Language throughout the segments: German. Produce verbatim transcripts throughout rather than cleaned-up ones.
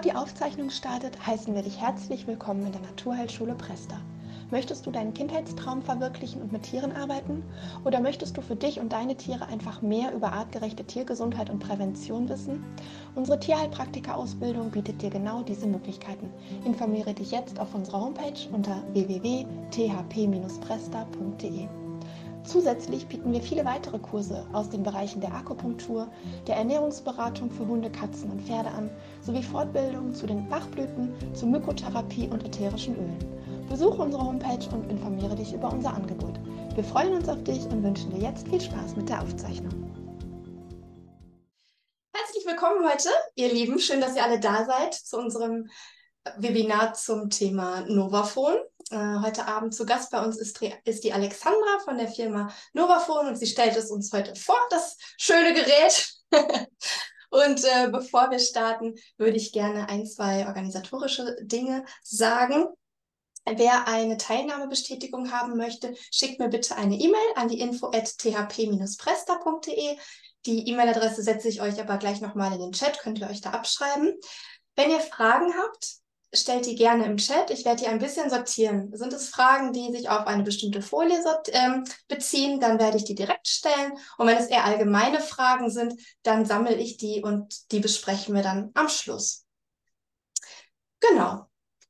die Aufzeichnung startet, heißen wir dich herzlich willkommen in der Naturheilschule Presta. Möchtest du deinen Kindheitstraum verwirklichen und mit Tieren arbeiten? Oder möchtest du für dich und deine Tiere einfach mehr über artgerechte Tiergesundheit und Prävention wissen? Unsere Tierheilpraktika-Ausbildung bietet dir genau diese Möglichkeiten. Informiere dich jetzt auf unserer Homepage unter w w w punkt t h p Bindestrich presta punkt d e. Zusätzlich bieten wir viele weitere Kurse aus den Bereichen der Akupunktur, der Ernährungsberatung für Hunde, Katzen und Pferde an, sowie Fortbildungen zu den Bachblüten, zur Mykotherapie und ätherischen Ölen. Besuche unsere Homepage und informiere dich über unser Angebot. Wir freuen uns auf dich und wünschen dir jetzt viel Spaß mit der Aufzeichnung. Herzlich willkommen heute, ihr Lieben. Schön, dass ihr alle da seid zu unserem Webinar zum Thema Novafon. Äh, heute Abend zu Gast bei uns ist, ist die Alexandra von der Firma Novafon und sie stellt es uns heute vor, das schöne Gerät. Und äh, bevor wir starten, würde ich gerne ein, zwei organisatorische Dinge sagen. Wer eine Teilnahmebestätigung haben möchte, schickt mir bitte eine E-Mail an die info at t h p Bindestrich presta punkt d e. Die E-Mail-Adresse setze ich euch aber gleich nochmal in den Chat, könnt ihr euch da abschreiben. Wenn ihr Fragen habt, stellt die gerne im Chat. Ich werde die ein bisschen sortieren. Sind es Fragen, die sich auf eine bestimmte Folie ähm, beziehen, dann werde ich die direkt stellen. Und wenn es eher allgemeine Fragen sind, dann sammle ich die und die besprechen wir dann am Schluss. Genau.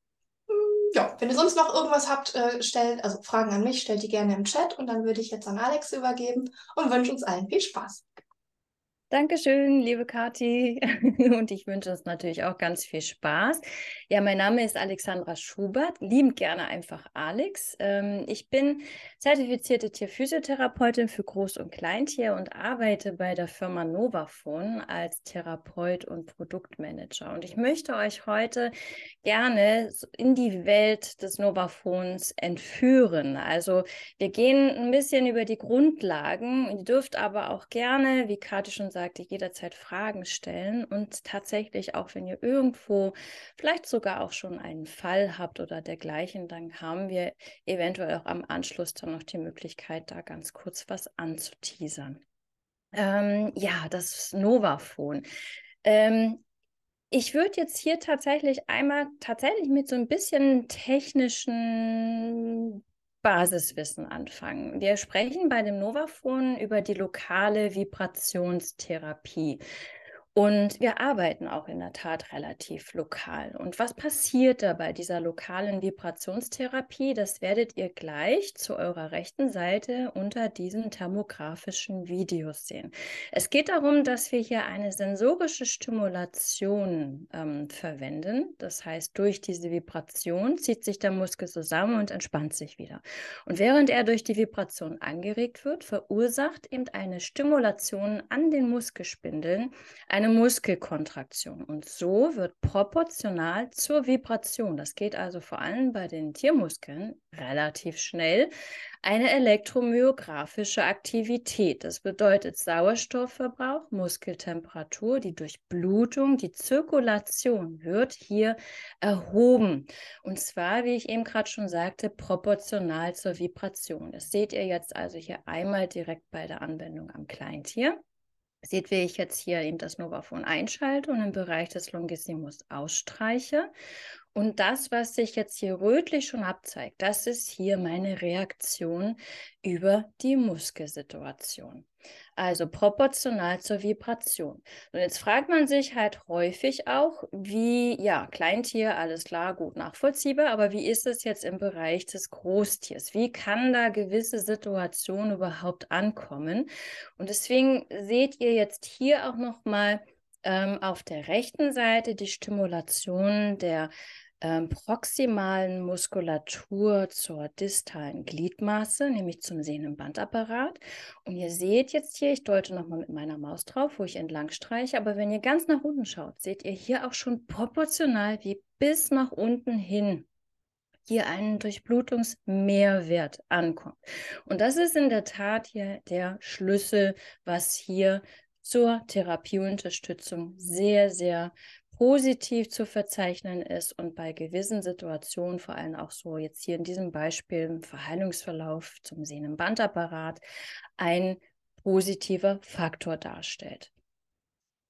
Ja, wenn ihr sonst noch irgendwas habt, äh, stellt, also Fragen an mich, stellt die gerne im Chat und dann würde ich jetzt an Alex übergeben und wünsche uns allen viel Spaß. Dankeschön, liebe Kathi. Und ich wünsche uns natürlich auch ganz viel Spaß. Ja, mein Name ist Alexandra Schubert, liebend gerne einfach Alex. Ich bin zertifizierte Tierphysiotherapeutin für Groß- und Kleintier und arbeite bei der Firma Novafon als Therapeut und Produktmanager. Und ich möchte euch heute gerne in die Welt des Novafons entführen. Also wir gehen ein bisschen über die Grundlagen. Ihr dürft aber auch gerne, wie Kathi schon sagte, jederzeit Fragen stellen und tatsächlich auch, wenn ihr irgendwo vielleicht sogar auch schon einen Fall habt oder dergleichen, dann haben wir eventuell auch am Anschluss dann noch die Möglichkeit, da ganz kurz was anzuteasern. Ähm, ja, das Novafon. Ähm, Ich würde jetzt hier tatsächlich einmal tatsächlich mit so ein bisschen technischen Basiswissen anfangen. Wir sprechen bei dem Novafon über die lokale Vibrationstherapie. Und wir arbeiten auch in der Tat relativ lokal. Und was passiert da bei dieser lokalen Vibrationstherapie? Das werdet ihr gleich zu eurer rechten Seite unter diesen thermografischen Videos sehen. Es geht darum, dass wir hier eine sensorische Stimulation ähm, verwenden. Das heißt, durch diese Vibration zieht sich der Muskel zusammen und entspannt sich wieder. Und während er durch die Vibration angeregt wird, verursacht eben eine Stimulation an den Muskelspindeln eine Muskelkontraktion. Und so wird proportional zur Vibration, das geht also vor allem bei den Tiermuskeln relativ schnell, eine elektromyographische Aktivität. Das bedeutet Sauerstoffverbrauch, Muskeltemperatur, die Durchblutung, die Zirkulation wird hier erhoben. Und zwar, wie ich eben gerade schon sagte, proportional zur Vibration. Das seht ihr jetzt also hier einmal direkt bei der Anwendung am Kleintier. Seht, wie ich jetzt hier eben das Novafon einschalte und im Bereich des Longissimus ausstreiche. Und das, was sich jetzt hier rötlich schon abzeigt, das ist hier meine Reaktion über die Muskelsituation. Also proportional zur Vibration. Und jetzt fragt man sich halt häufig auch, wie, ja, Kleintier, alles klar, gut nachvollziehbar, aber wie ist es jetzt im Bereich des Großtiers? Wie kann da gewisse Situationen überhaupt ankommen? Und deswegen seht ihr jetzt hier auch nochmal ähm, auf der rechten Seite die Stimulation der Ähm, proximalen Muskulatur zur distalen Gliedmaße, nämlich zum Sehnenbandapparat. Und ihr seht jetzt hier, ich deute nochmal mit meiner Maus drauf, wo ich entlang streiche, aber wenn ihr ganz nach unten schaut, seht ihr hier auch schon proportional wie bis nach unten hin hier einen Durchblutungsmehrwert ankommt. Und das ist in der Tat hier der Schlüssel, was hier zur Therapieunterstützung sehr, sehr positiv zu verzeichnen ist und bei gewissen Situationen, vor allem auch so jetzt hier in diesem Beispiel im Verheilungsverlauf zum Sehnenbandapparat, ein positiver Faktor darstellt.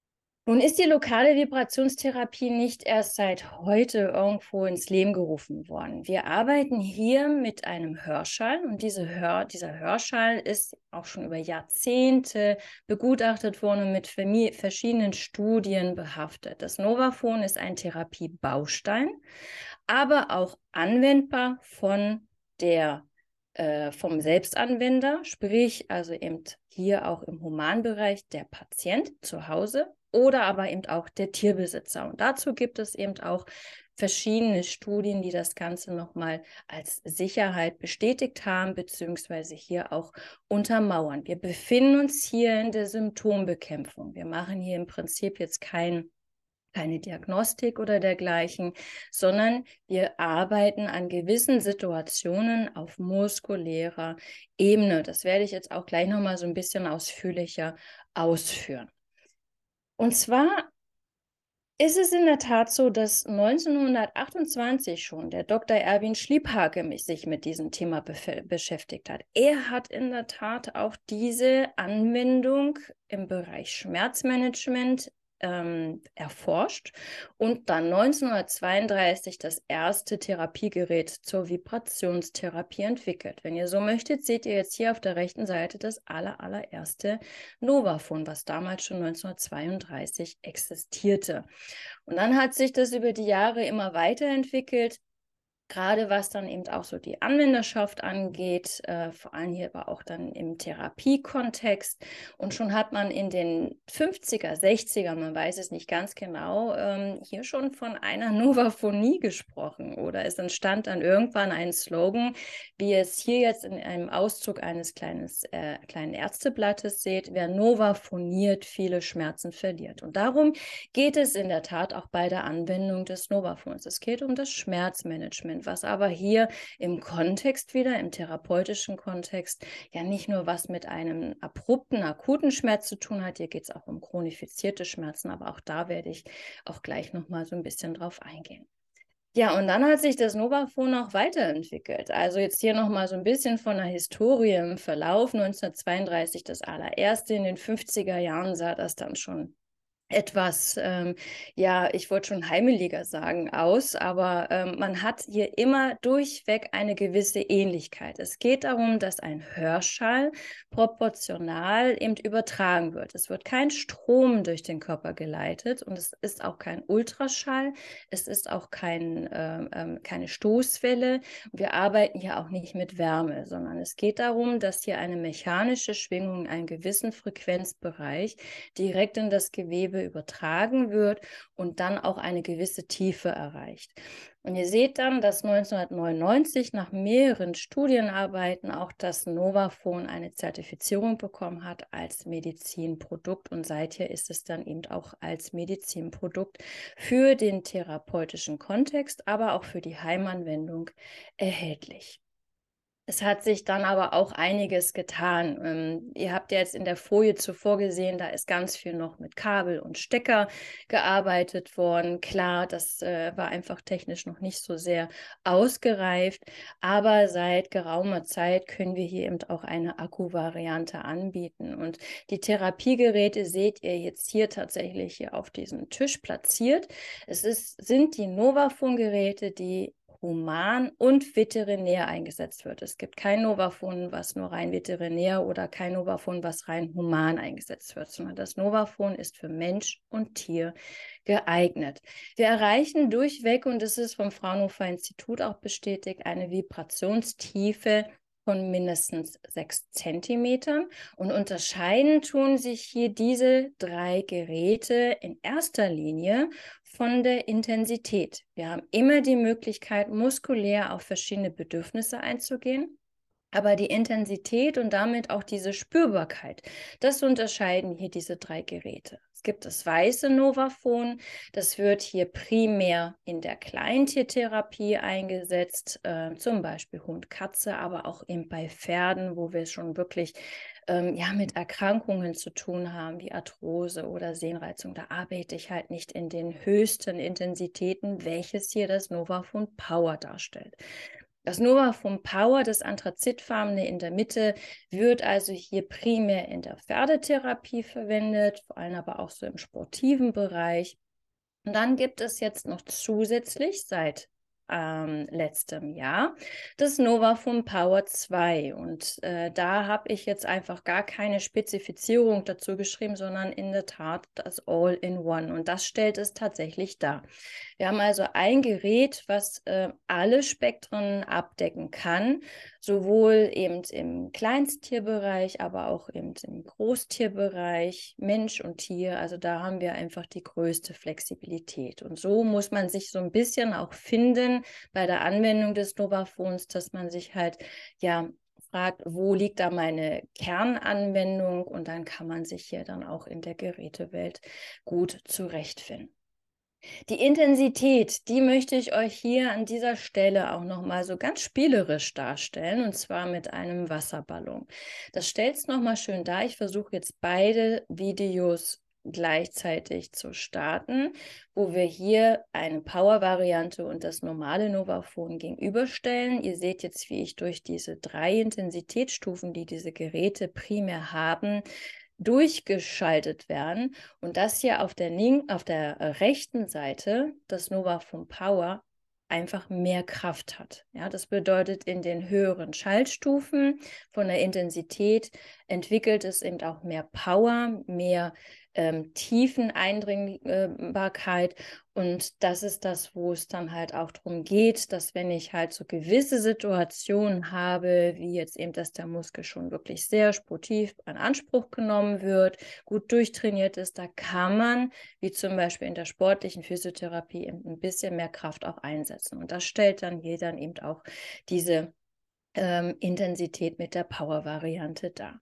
Nun ist die lokale Vibrationstherapie nicht erst seit heute irgendwo ins Leben gerufen worden. Wir arbeiten hier mit einem Hörschall und diese Hör, dieser Hörschall ist auch schon über Jahrzehnte begutachtet worden und mit verschiedenen Studien behaftet. Das Novafon ist ein Therapiebaustein, aber auch anwendbar von der vom Selbstanwender, sprich also eben hier auch im Humanbereich der Patient zu Hause oder aber eben auch der Tierbesitzer. Und dazu gibt es eben auch verschiedene Studien, die das Ganze nochmal als Sicherheit bestätigt haben, beziehungsweise hier auch untermauern. Wir befinden uns hier in der Symptombekämpfung. Wir machen hier im Prinzip jetzt kein keine Diagnostik oder dergleichen, sondern wir arbeiten an gewissen Situationen auf muskulärer Ebene. Das werde ich jetzt auch gleich nochmal so ein bisschen ausführlicher ausführen. Und zwar ist es in der Tat so, dass neunzehnhundertachtundzwanzig schon der Doktor Erwin Schliephake sich mit diesem Thema beschäftigt hat. Er hat in der Tat auch diese Anwendung im Bereich Schmerzmanagement Ähm, erforscht und dann neunzehnhundertzweiunddreißig das erste Therapiegerät zur Vibrationstherapie entwickelt. Wenn ihr so möchtet, seht ihr jetzt hier auf der rechten Seite das aller, allererste Novafon, was damals schon neunzehnhundertzweiunddreißig existierte. Und dann hat sich das über die Jahre immer weiterentwickelt, gerade was dann eben auch so die Anwenderschaft angeht, äh, vor allem hier aber auch dann im Therapiekontext. Und schon hat man in den fünfziger, sechziger, man weiß es nicht ganz genau, ähm, hier schon von einer Novaphonie gesprochen. Oder es entstand dann irgendwann ein Slogan, wie ihr es hier jetzt in einem Auszug eines kleines, äh, kleinen Ärzteblattes seht: Wer Novaphoniert, viele Schmerzen verliert. Und darum geht es in der Tat auch bei der Anwendung des Novafons. Es geht um das Schmerzmanagement, was aber hier im Kontext wieder, im therapeutischen Kontext, ja nicht nur was mit einem abrupten, akuten Schmerz zu tun hat, hier geht es auch um chronifizierte Schmerzen, aber auch da werde ich auch gleich nochmal so ein bisschen drauf eingehen. Ja, und dann hat sich das Novafon auch weiterentwickelt. Also jetzt hier nochmal so ein bisschen von der Historie im Verlauf. neunzehnhundertzweiunddreißig das allererste, in den fünfziger Jahren sah das dann schon etwas, ähm, ja, ich wollte schon heimeliger sagen, aus, aber ähm, man hat hier immer durchweg eine gewisse Ähnlichkeit. Es geht darum, dass ein Hörschall proportional eben übertragen wird. Es wird kein Strom durch den Körper geleitet und es ist auch kein Ultraschall, es ist auch kein, äh, keine Stoßwelle. Wir arbeiten hier auch nicht mit Wärme, sondern es geht darum, dass hier eine mechanische Schwingung in einem gewissen Frequenzbereich direkt in das Gewebe übertragen wird und dann auch eine gewisse Tiefe erreicht. Und ihr seht dann, dass neunzehnhundertneunundneunzig nach mehreren Studienarbeiten auch das Novafon eine Zertifizierung bekommen hat als Medizinprodukt und seither ist es dann eben auch als Medizinprodukt für den therapeutischen Kontext, aber auch für die Heimanwendung erhältlich. Es hat sich dann aber auch einiges getan. Ähm, ihr habt ja jetzt in der Folie zuvor gesehen, da ist ganz viel noch mit Kabel und Stecker gearbeitet worden. Klar, das äh, war einfach technisch noch nicht so sehr ausgereift, aber seit geraumer Zeit können wir hier eben auch eine Akkuvariante anbieten. Und die Therapiegeräte seht ihr jetzt hier tatsächlich hier auf diesem Tisch platziert. Es ist, sind die Novafon-Geräte, die human und veterinär eingesetzt wird. Es gibt kein Novafon, was nur rein veterinär oder kein Novafon, was rein human eingesetzt wird, sondern das Novafon ist für Mensch und Tier geeignet. Wir erreichen durchweg, und das ist vom Fraunhofer Institut auch bestätigt, eine Vibrationstiefe von mindestens sechs Zentimetern und unterscheiden tun sich hier diese drei Geräte in erster Linie von der Intensität. Wir haben immer die Möglichkeit, muskulär auf verschiedene Bedürfnisse einzugehen. Aber die Intensität und damit auch diese Spürbarkeit, das unterscheiden hier diese drei Geräte. Es gibt das weiße Novafon, das wird hier primär in der Kleintiertherapie eingesetzt, äh, zum Beispiel Hund, Katze, aber auch eben bei Pferden, wo wir schon wirklich ähm, ja, mit Erkrankungen zu tun haben, wie Arthrose oder Sehnreizung. Da arbeite ich halt nicht in den höchsten Intensitäten, welches hier das Novafon Power darstellt. Das Novafun Power, das anthrazitfarbene in der Mitte, wird also hier primär in der Pferdetherapie verwendet, vor allem aber auch so im sportiven Bereich. Und dann gibt es jetzt noch zusätzlich seit ähm, letztem Jahr das Novafun Power zwei. Und äh, da habe ich jetzt einfach gar keine Spezifizierung dazu geschrieben, sondern in der Tat das All-in-One. Und das stellt es tatsächlich dar. Wir haben also ein Gerät, was äh, alle Spektren abdecken kann, sowohl eben im Kleinsttierbereich, aber auch eben im Großtierbereich, Mensch und Tier. Also da haben wir einfach die größte Flexibilität. Und so muss man sich so ein bisschen auch finden bei der Anwendung des Novafuns, dass man sich halt, ja, fragt, wo liegt da meine Kernanwendung, und dann kann man sich hier dann auch in der Gerätewelt gut zurechtfinden. Die Intensität, die möchte ich euch hier an dieser Stelle auch nochmal so ganz spielerisch darstellen, und zwar mit einem Wasserballon. Das stellt es nochmal schön dar. Ich versuche jetzt beide Videos gleichzeitig zu starten, wo wir hier eine Power-Variante und das normale Novafun gegenüberstellen. Ihr seht jetzt, wie ich durch diese drei Intensitätsstufen, die diese Geräte primär haben, durchgeschaltet werden, und das hier auf der, auf der rechten Seite, das Novafun Power, einfach mehr Kraft hat. Ja, das bedeutet, in den höheren Schaltstufen von der Intensität entwickelt es eben auch mehr Power, mehr ähm, Tiefeneindringbarkeit, und das ist das, wo es dann halt auch darum geht, dass wenn ich halt so gewisse Situationen habe, wie jetzt eben, dass der Muskel schon wirklich sehr sportiv in Anspruch genommen wird, gut durchtrainiert ist, da kann man, wie zum Beispiel in der sportlichen Physiotherapie, eben ein bisschen mehr Kraft auch einsetzen. Und das stellt dann hier dann eben auch diese ähm, Intensität mit der Power-Variante dar.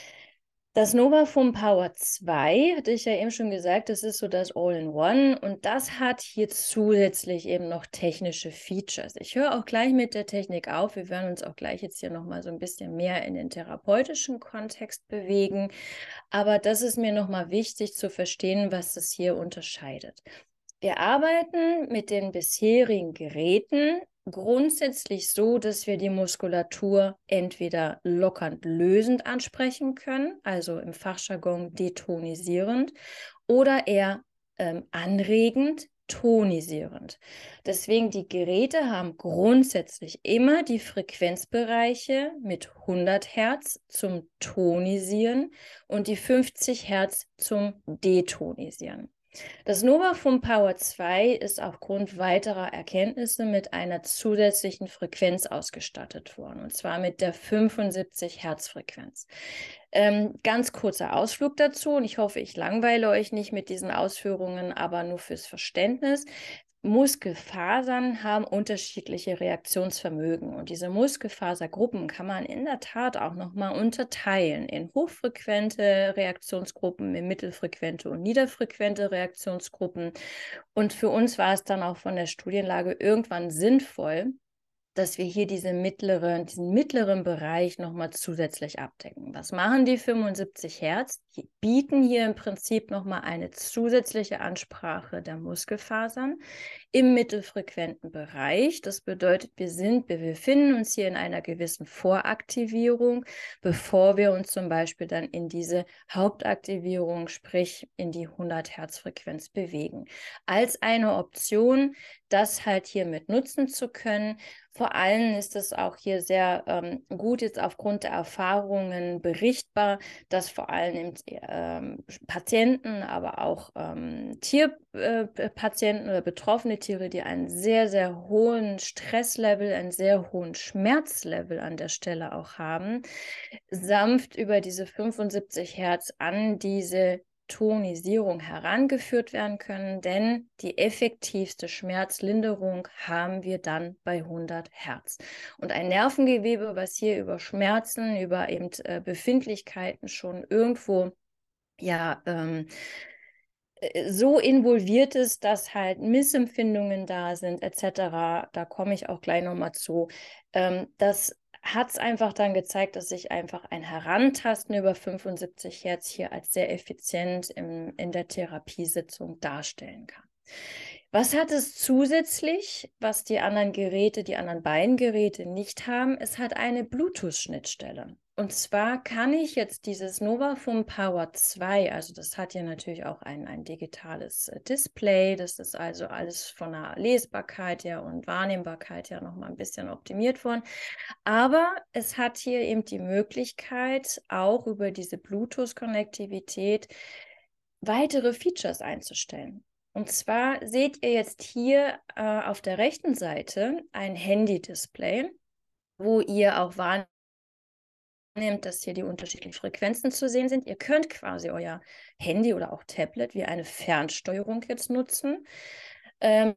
Das Novafun Power zwei, hatte ich ja eben schon gesagt, das ist so das All-in-One, und das hat hier zusätzlich eben noch technische Features. Ich höre auch gleich mit der Technik auf. Wir werden uns auch gleich jetzt hier nochmal so ein bisschen mehr in den therapeutischen Kontext bewegen. Aber das ist mir nochmal wichtig zu verstehen, was das hier unterscheidet. Wir arbeiten mit den bisherigen Geräten grundsätzlich so, dass wir die Muskulatur entweder lockernd lösend ansprechen können, also im Fachjargon detonisierend, oder eher ähm, anregend, tonisierend. Deswegen, die Geräte haben grundsätzlich immer die Frequenzbereiche mit hundert Hertz zum Tonisieren und die fünfzig Hertz zum Detonisieren. Das Novafun Power zwei ist aufgrund weiterer Erkenntnisse mit einer zusätzlichen Frequenz ausgestattet worden, und zwar mit der fünfundsiebzig Hertz Frequenz. Ähm, ganz kurzer Ausflug dazu, und ich hoffe, ich langweile euch nicht mit diesen Ausführungen, aber nur fürs Verständnis. Muskelfasern haben unterschiedliche Reaktionsvermögen, und diese Muskelfasergruppen kann man in der Tat auch nochmal unterteilen in hochfrequente Reaktionsgruppen, in mittelfrequente und niederfrequente Reaktionsgruppen. Und für uns war es dann auch von der Studienlage irgendwann sinnvoll, dass wir hier diese mittlere, diesen mittleren Bereich nochmal zusätzlich abdecken. Was machen die fünfundsiebzig Hertz? Die bieten hier im Prinzip nochmal eine zusätzliche Ansprache der Muskelfasern im mittelfrequenten Bereich. Das bedeutet, wir sind, wir befinden uns hier in einer gewissen Voraktivierung, bevor wir uns zum Beispiel dann in diese Hauptaktivierung, sprich in die hundert Hertz Frequenz bewegen. Als eine Option, das halt hier mit nutzen zu können. Vor allem ist es auch hier sehr ähm, gut jetzt aufgrund der Erfahrungen berichtbar, dass vor allem ähm, Patienten, aber auch ähm, Tierpatienten äh, oder betroffene Tiere, die einen sehr, sehr hohen Stresslevel, einen sehr hohen Schmerzlevel an der Stelle auch haben, sanft über diese fünfundsiebzig Hertz an diese Tonisierung herangeführt werden können, denn die effektivste Schmerzlinderung haben wir dann bei hundert Hertz. Und ein Nervengewebe, was hier über Schmerzen, über eben äh, Befindlichkeiten schon irgendwo ja ähm, so involviert ist, dass halt Missempfindungen da sind, et cetera. Da komme ich auch gleich nochmal zu. Ähm, das hat es einfach dann gezeigt, dass sich einfach ein Herantasten über fünfundsiebzig Hertz hier als sehr effizient im, in der Therapiesitzung darstellen kann. Was hat es zusätzlich, was die anderen Geräte, die anderen beiden Geräte nicht haben? Es hat eine Bluetooth-Schnittstelle. Und zwar kann ich jetzt dieses Novafone Power zwei, also das hat ja natürlich auch ein, ein digitales Display, das ist also alles von der Lesbarkeit her und Wahrnehmbarkeit her nochmal ein bisschen optimiert worden. Aber es hat hier eben die Möglichkeit, auch über diese Bluetooth-Konnektivität weitere Features einzustellen. Und zwar seht ihr jetzt hier äh, auf der rechten Seite ein Handy-Display, wo ihr auch wahrnehmt, dass hier die unterschiedlichen Frequenzen zu sehen sind. Ihr könnt quasi euer Handy oder auch Tablet wie eine Fernsteuerung jetzt nutzen. Ähm,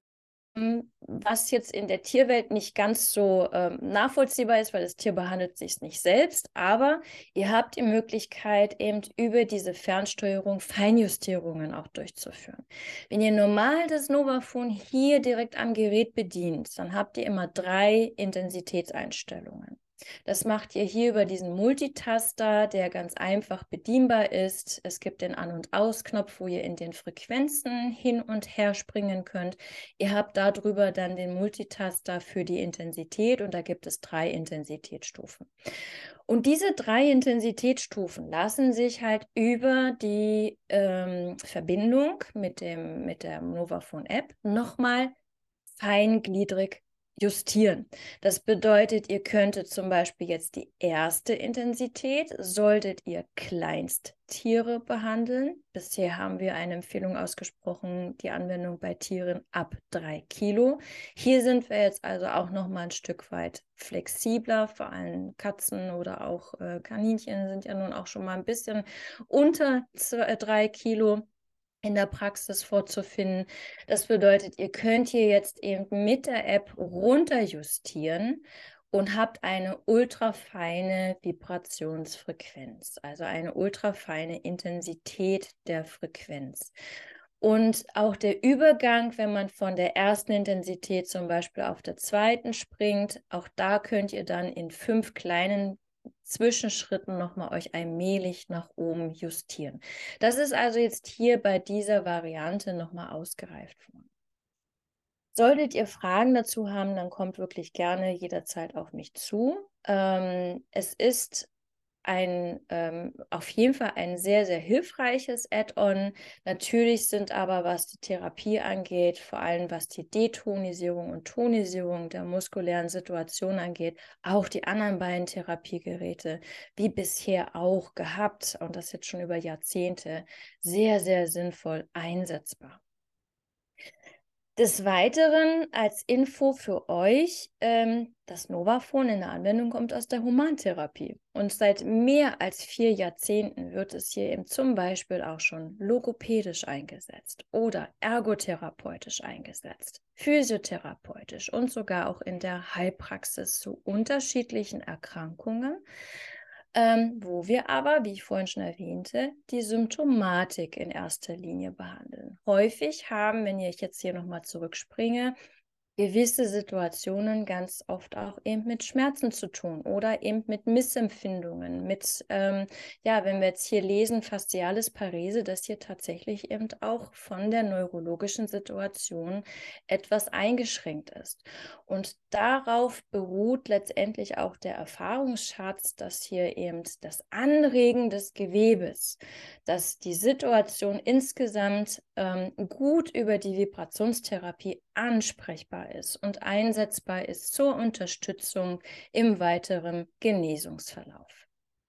was jetzt in der Tierwelt nicht ganz so ähm, nachvollziehbar ist, weil das Tier behandelt sich nicht selbst, aber ihr habt die Möglichkeit, eben über diese Fernsteuerung Feinjustierungen auch durchzuführen. Wenn ihr normal das Novafone hier direkt am Gerät bedient, dann habt ihr immer drei Intensitätseinstellungen. Das macht ihr hier über diesen Multitaster, der ganz einfach bedienbar ist. Es gibt den An- und Ausknopf, wo ihr in den Frequenzen hin und her springen könnt. Ihr habt darüber dann den Multitaster für die Intensität und da gibt es drei Intensitätsstufen. Und diese drei Intensitätsstufen lassen sich halt über die ähm, Verbindung mit, dem, mit der Novafone-App nochmal feingliedrig justieren. Das bedeutet, ihr könntet zum Beispiel jetzt die erste Intensität, solltet ihr Kleinsttiere behandeln. Bisher haben wir eine Empfehlung ausgesprochen, die Anwendung bei Tieren ab drei Kilo. Hier sind wir jetzt also auch noch mal ein Stück weit flexibler, vor allem Katzen oder auch äh, Kaninchen sind ja nun auch schon mal ein bisschen unter drei Kilo in der Praxis vorzufinden. Das bedeutet, ihr könnt hier jetzt eben mit der App runterjustieren und habt eine ultrafeine Vibrationsfrequenz, also eine ultrafeine Intensität der Frequenz. Und auch der Übergang, wenn man von der ersten Intensität zum Beispiel auf der zweiten springt, auch da könnt ihr dann in fünf kleinen Zwischenschritten nochmal euch allmählich nach oben justieren. Das ist also jetzt hier bei dieser Variante nochmal ausgereift worden. Solltet ihr Fragen dazu haben, dann kommt wirklich gerne jederzeit auf mich zu. Ähm, es ist ein, ähm, auf jeden Fall ein sehr, sehr hilfreiches Add-on. Natürlich sind aber, was die Therapie angeht, vor allem was die Detonisierung und Tonisierung der muskulären Situation angeht, auch die anderen beiden Therapiegeräte, wie bisher auch gehabt, und das jetzt schon über Jahrzehnte, sehr, sehr sinnvoll einsetzbar. Des Weiteren als Info für euch, ähm, das Novafone in der Anwendung kommt aus der Humantherapie. Und seit mehr als vier Jahrzehnten wird es hier eben zum Beispiel auch schon logopädisch eingesetzt oder ergotherapeutisch eingesetzt, physiotherapeutisch und sogar auch in der Heilpraxis zu unterschiedlichen Erkrankungen. Ähm, wo wir aber, wie ich vorhin schon erwähnte, die Symptomatik in erster Linie behandeln. Häufig haben, wenn ich jetzt hier nochmal zurückspringe, gewisse Situationen ganz oft auch eben mit Schmerzen zu tun oder eben mit Missempfindungen, mit, ähm, ja, wenn wir jetzt hier lesen, Fasziales Parese, dass hier tatsächlich eben auch von der neurologischen Situation etwas eingeschränkt ist. Und darauf beruht letztendlich auch der Erfahrungsschatz, dass hier eben das Anregen des Gewebes, dass die Situation insgesamt ähm, gut über die Vibrationstherapie ansprechbar ist und einsetzbar ist zur Unterstützung im weiteren Genesungsverlauf.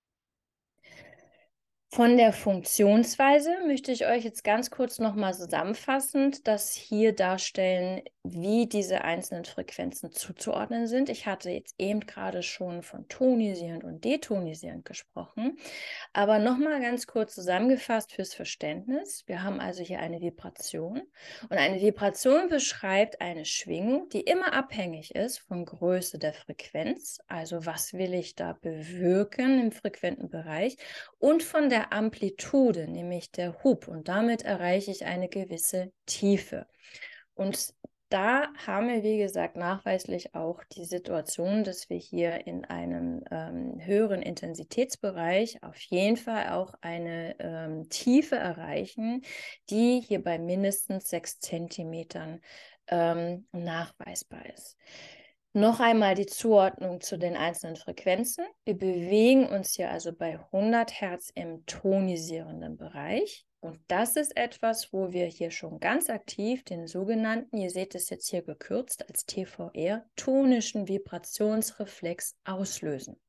Von der Funktionsweise möchte ich euch jetzt ganz kurz nochmal zusammenfassend das hier darstellen, wie diese einzelnen Frequenzen zuzuordnen sind. Ich hatte jetzt eben gerade schon von tonisierend und detonisierend gesprochen, aber nochmal ganz kurz zusammengefasst fürs Verständnis. Wir haben also hier eine Vibration und eine Vibration beschreibt eine Schwingung, die immer abhängig ist von Größe der Frequenz, also was will ich da bewirken im frequenten Bereich, und von der Amplitude, nämlich der Hub, und damit erreiche ich eine gewisse Tiefe. Und da haben wir, wie gesagt, nachweislich auch die Situation, dass wir hier in einem ähm, höheren Intensitätsbereich auf jeden Fall auch eine ähm, Tiefe erreichen, die hier bei mindestens sechs Zentimetern ähm, nachweisbar ist. Noch einmal die Zuordnung zu den einzelnen Frequenzen. Wir bewegen uns hier also bei hundert Hertz im tonisierenden Bereich. Und das ist etwas, wo wir hier schon ganz aktiv den sogenannten, ihr seht es jetzt hier gekürzt als T V R, tonischen Vibrationsreflex auslösen.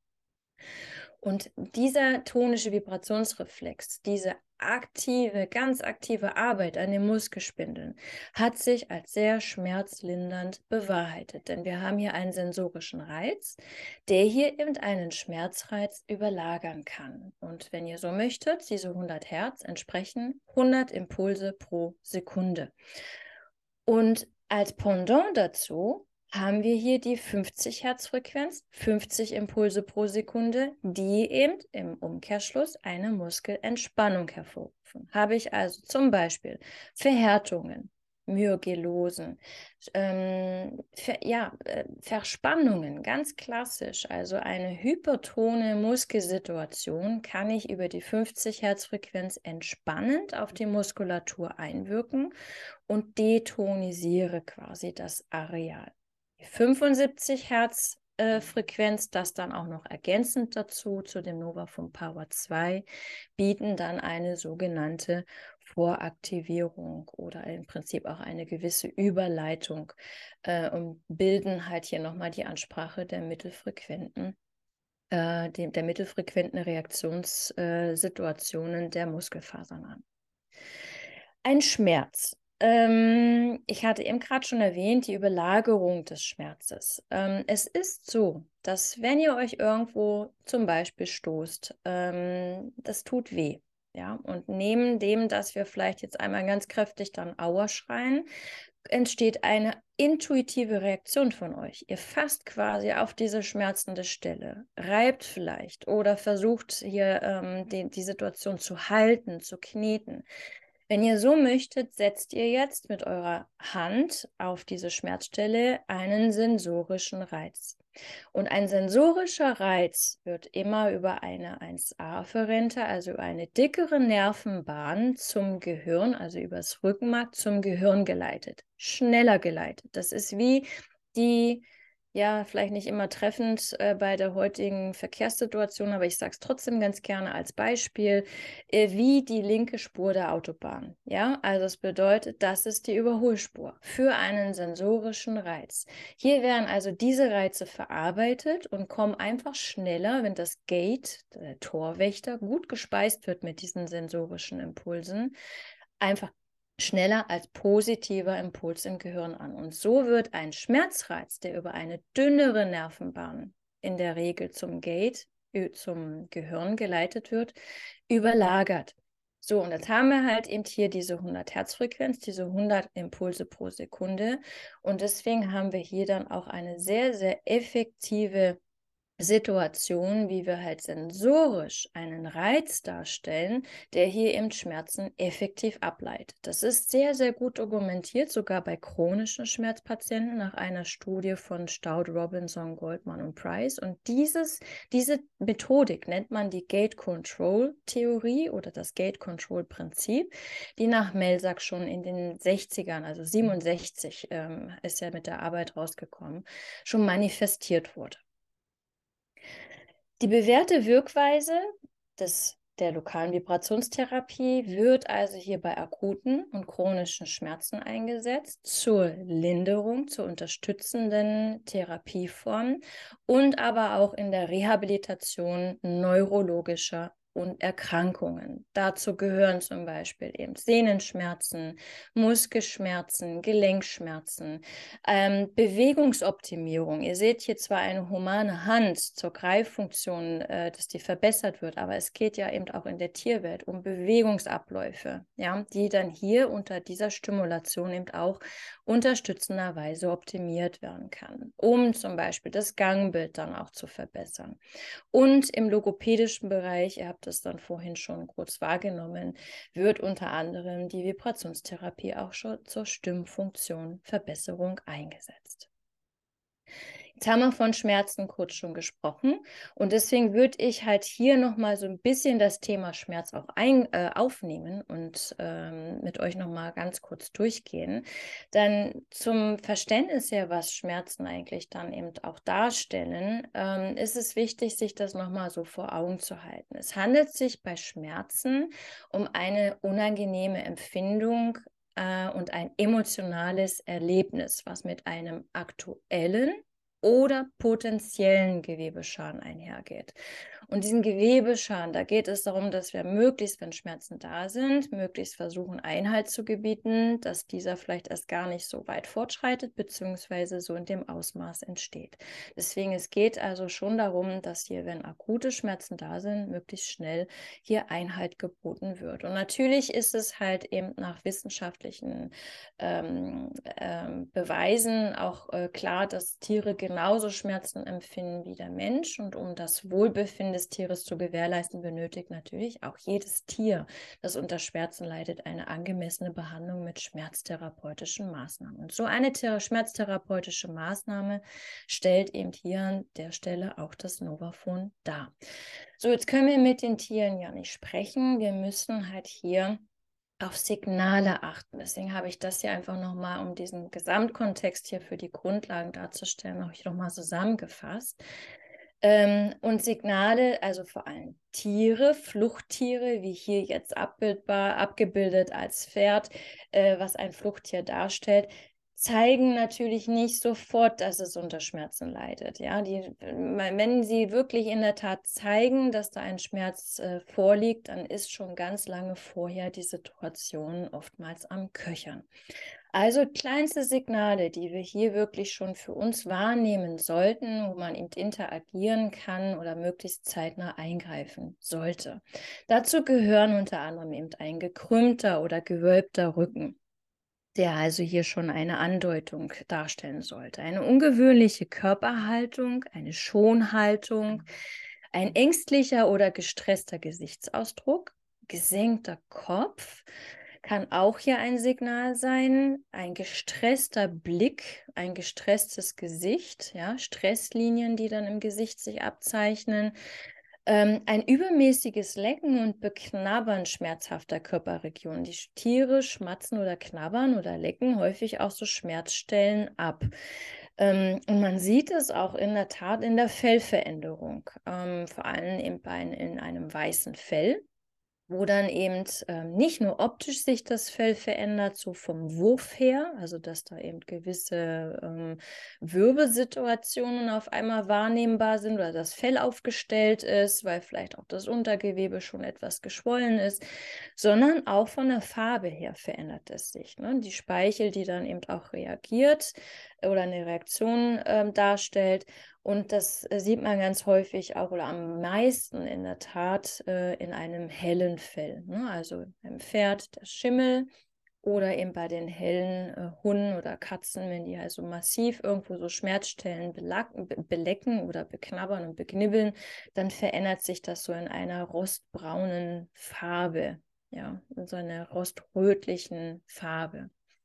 Und dieser tonische Vibrationsreflex, diese aktive, ganz aktive Arbeit an den Muskelspindeln hat sich als sehr schmerzlindernd bewahrheitet. Denn wir haben hier einen sensorischen Reiz, der hier eben einen Schmerzreiz überlagern kann. Und wenn ihr so möchtet, diese hundert Hertz entsprechen hundert Impulse pro Sekunde. Und als Pendant dazu haben wir hier die fünfzig Hertz Frequenz, fünfzig Impulse pro Sekunde, die eben im Umkehrschluss eine Muskelentspannung hervorrufen. Habe ich also zum Beispiel Verhärtungen, Myogelosen, ähm, ver, ja, äh, Verspannungen, ganz klassisch, also eine hypertone Muskelsituation kann ich über die fünfzig Hertz Frequenz entspannend auf die Muskulatur einwirken und detonisiere quasi das Areal. Die fünfundsiebzig Hertz äh, Frequenz, das dann auch noch ergänzend dazu, zu dem Novafone Power zwei, bieten dann eine sogenannte Voraktivierung oder im Prinzip auch eine gewisse Überleitung äh, und bilden halt hier nochmal die Ansprache der mittelfrequenten, äh, die, der mittelfrequenten Reaktionssituationen äh, der Muskelfasern an. Ein Schmerz. Ähm, ich hatte eben gerade schon erwähnt, die Überlagerung des Schmerzes. Ähm, es ist so, dass wenn ihr euch irgendwo zum Beispiel stoßt, ähm, das tut weh. Ja? Und neben dem, dass wir vielleicht jetzt einmal ganz kräftig dann Aua schreien, entsteht eine intuitive Reaktion von euch. Ihr fasst quasi auf diese schmerzende Stelle, reibt vielleicht oder versucht hier ähm, die, die Situation zu halten, zu kneten. Wenn ihr so möchtet, setzt ihr jetzt mit eurer Hand auf diese Schmerzstelle einen sensorischen Reiz. Und ein sensorischer Reiz wird immer über eine eins a-Afferente, also über eine dickere Nervenbahn zum Gehirn, also übers Rückenmark zum Gehirn geleitet, schneller geleitet. Das ist wie die, ja, vielleicht nicht immer treffend äh, bei der heutigen Verkehrssituation, aber ich sage es trotzdem ganz gerne als Beispiel, äh, wie die linke Spur der Autobahn. Ja, also es bedeutet, das ist die Überholspur für einen sensorischen Reiz. Hier werden also diese Reize verarbeitet und kommen einfach schneller, wenn das Gate, der Torwächter, gut gespeist wird mit diesen sensorischen Impulsen, einfach schneller als positiver Impuls im Gehirn an. Und so wird ein Schmerzreiz, der über eine dünnere Nervenbahn in der Regel zum Gate, zum Gehirn geleitet wird, überlagert. So, und jetzt haben wir halt eben hier diese hundert Hertz Frequenz, diese hundert Impulse pro Sekunde. Und deswegen haben wir hier dann auch eine sehr, sehr effektive Situation, wie wir halt sensorisch einen Reiz darstellen, der hier eben Schmerzen effektiv ableitet. Das ist sehr, sehr gut dokumentiert, sogar bei chronischen Schmerzpatienten nach einer Studie von Stout, Robinson, Goldman und Price. Und dieses, diese Methodik nennt man die Gate-Control-Theorie oder das Gate-Control-Prinzip, die nach Melzack schon in den sechzigern, also siebenundsechzig ähm, ist ja mit der Arbeit rausgekommen, schon manifestiert wurde. Die bewährte Wirkweise des, der lokalen Vibrationstherapie wird also hier bei akuten und chronischen Schmerzen eingesetzt, zur Linderung, zur unterstützenden Therapieform und aber auch in der Rehabilitation neurologischer und Erkrankungen. Dazu gehören zum Beispiel eben Sehnenschmerzen, Muskelschmerzen, Gelenkschmerzen, ähm, Bewegungsoptimierung. Ihr seht hier zwar eine humane Hand zur Greiffunktion, äh, dass die verbessert wird, aber es geht ja eben auch in der Tierwelt um Bewegungsabläufe, ja, die dann hier unter dieser Stimulation eben auch unterstützenderweise optimiert werden kann, um zum Beispiel das Gangbild dann auch zu verbessern. Und im logopädischen Bereich, ihr habt habt es dann vorhin schon kurz wahrgenommen, wird unter anderem die Vibrationstherapie auch schon zur Stimmfunktion Verbesserung eingesetzt. Jetzt haben wir von Schmerzen kurz schon gesprochen und deswegen würde ich halt hier nochmal so ein bisschen das Thema Schmerz auch ein, äh, aufnehmen und ähm, mit euch nochmal ganz kurz durchgehen. Dann zum Verständnis her, was Schmerzen eigentlich dann eben auch darstellen, ähm, ist es wichtig, sich das nochmal so vor Augen zu halten. Es handelt sich bei Schmerzen um eine unangenehme Empfindung äh, und ein emotionales Erlebnis, was mit einem aktuellen oder potenziellen Gewebeschaden einhergeht. Und diesen Gewebeschaden, da geht es darum, dass wir möglichst, wenn Schmerzen da sind, möglichst versuchen, Einhalt zu gebieten, dass dieser vielleicht erst gar nicht so weit fortschreitet, beziehungsweise so in dem Ausmaß entsteht. Deswegen, es geht also schon darum, dass hier, wenn akute Schmerzen da sind, möglichst schnell hier Einhalt geboten wird. Und natürlich ist es halt eben nach wissenschaftlichen ähm, ähm, Beweisen auch äh, klar, dass Tiere genauso Schmerzen empfinden wie der Mensch. Und um das Wohlbefinden des Tieres zu gewährleisten, benötigt natürlich auch jedes Tier, das unter Schmerzen leidet, eine angemessene Behandlung mit schmerztherapeutischen Maßnahmen. Und so eine schmerztherapeutische Maßnahme stellt eben hier an der Stelle auch das Novafon dar. So, jetzt können wir mit den Tieren ja nicht sprechen. Wir müssen halt hier auf Signale achten. Deswegen habe ich das hier einfach nochmal, um diesen Gesamtkontext hier für die Grundlagen darzustellen, habe ich nochmal zusammengefasst. Ähm, und Signale, also vor allem Tiere, Fluchttiere, wie hier jetzt abbildbar, abgebildet als Pferd, äh, was ein Fluchttier darstellt, zeigen natürlich nicht sofort, dass es unter Schmerzen leidet. Ja, die, wenn sie wirklich in der Tat zeigen, dass da ein Schmerz äh, vorliegt, dann ist schon ganz lange vorher die Situation oftmals am Köchern. Also kleinste Signale, die wir hier wirklich schon für uns wahrnehmen sollten, wo man eben interagieren kann oder möglichst zeitnah eingreifen sollte. Dazu gehören unter anderem eben ein gekrümmter oder gewölbter Rücken, der also hier schon eine Andeutung darstellen sollte. Eine ungewöhnliche Körperhaltung, eine Schonhaltung, ein ängstlicher oder gestresster Gesichtsausdruck, gesenkter Kopf kann auch hier ein Signal sein, ein gestresster Blick, ein gestresstes Gesicht, ja, Stresslinien, die dann im Gesicht sich abzeichnen, Ähm, ein übermäßiges Lecken und Beknabbern schmerzhafter Körperregionen. Die Tiere schmatzen oder knabbern oder lecken häufig auch so Schmerzstellen ab. Ähm, und man sieht es auch in der Tat in der Fellveränderung, ähm, vor allem in, in einem weißen Fell, wo dann eben ähm, nicht nur optisch sich das Fell verändert, so vom Wurf her, also dass da eben gewisse ähm, Wirbelsituationen auf einmal wahrnehmbar sind oder das Fell aufgestellt ist, weil vielleicht auch das Untergewebe schon etwas geschwollen ist, sondern auch von der Farbe her verändert es sich. Ne? Die Speichel, die dann eben auch reagiert oder eine Reaktion ähm, darstellt. Und das äh, sieht man ganz häufig auch oder am meisten in der Tat äh, in einem hellen Fell. Ne? Also beim Pferd der Schimmel oder eben bei den hellen äh, Hunden oder Katzen, wenn die also massiv irgendwo so Schmerzstellen belacken, be belecken oder beknabbern und beknibbeln, dann verändert sich das so in einer rostbraunen Farbe, ja, in so einer roströtlichen Farbe.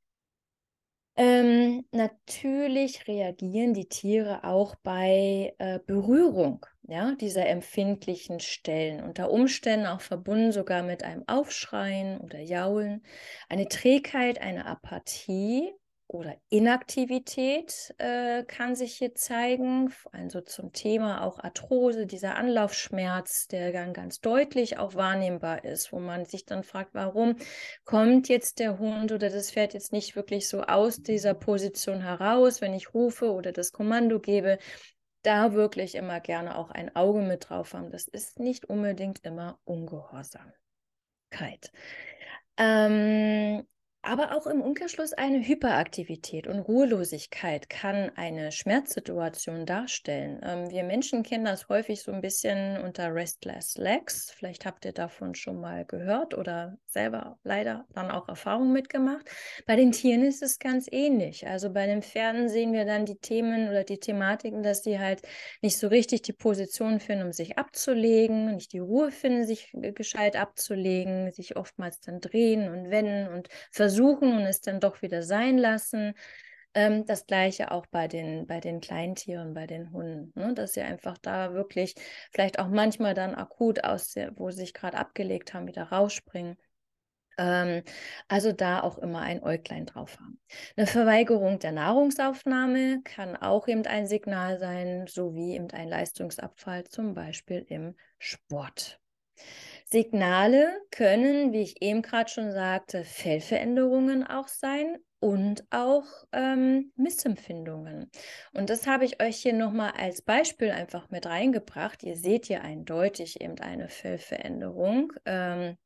Ähm, natürlich reagieren die Tiere auch bei äh, Berührung, ja, dieser empfindlichen Stellen, unter Umständen auch verbunden sogar mit einem Aufschreien oder Jaulen, eine Trägheit, eine Apathie oder Inaktivität äh, kann sich hier zeigen, also zum Thema auch Arthrose, dieser Anlaufschmerz, der dann ganz deutlich auch wahrnehmbar ist, wo man sich dann fragt, warum kommt jetzt der Hund oder das Pferd jetzt nicht wirklich so aus dieser Position heraus, wenn ich rufe oder das Kommando gebe, da wirklich immer gerne auch ein Auge mit drauf haben. Das ist nicht unbedingt immer Ungehorsamkeit. Ähm, Aber auch im Umkehrschluss eine Hyperaktivität und Ruhelosigkeit kann eine Schmerzsituation darstellen. Ähm, wir Menschen kennen das häufig so ein bisschen unter Restless Legs. Vielleicht habt ihr davon schon mal gehört oder selber leider dann auch Erfahrungen mitgemacht. Bei den Tieren ist es ganz ähnlich. Also bei den Pferden sehen wir dann die Themen oder die Thematiken, dass die halt nicht so richtig die Position finden, um sich abzulegen, nicht die Ruhe finden, sich gescheit abzulegen, sich oftmals dann drehen und wenden und versuchen, suchen und es dann doch wieder sein lassen. Ähm, das Gleiche auch bei den, bei den Kleintieren, bei den Hunden, ne? Dass sie einfach da wirklich vielleicht auch manchmal dann akut aus der, wo sie sich gerade abgelegt haben, wieder rausspringen. Ähm, also da auch immer ein Äuglein drauf haben. Eine Verweigerung der Nahrungsaufnahme kann auch eben ein Signal sein, sowie eben ein Leistungsabfall, zum Beispiel im Sport. Signale können, wie ich eben gerade schon sagte, Fellveränderungen auch sein und auch ähm, Missempfindungen. Und das habe ich euch hier nochmal als Beispiel einfach mit reingebracht. Ihr seht hier eindeutig eben eine Fellveränderung. Ähm,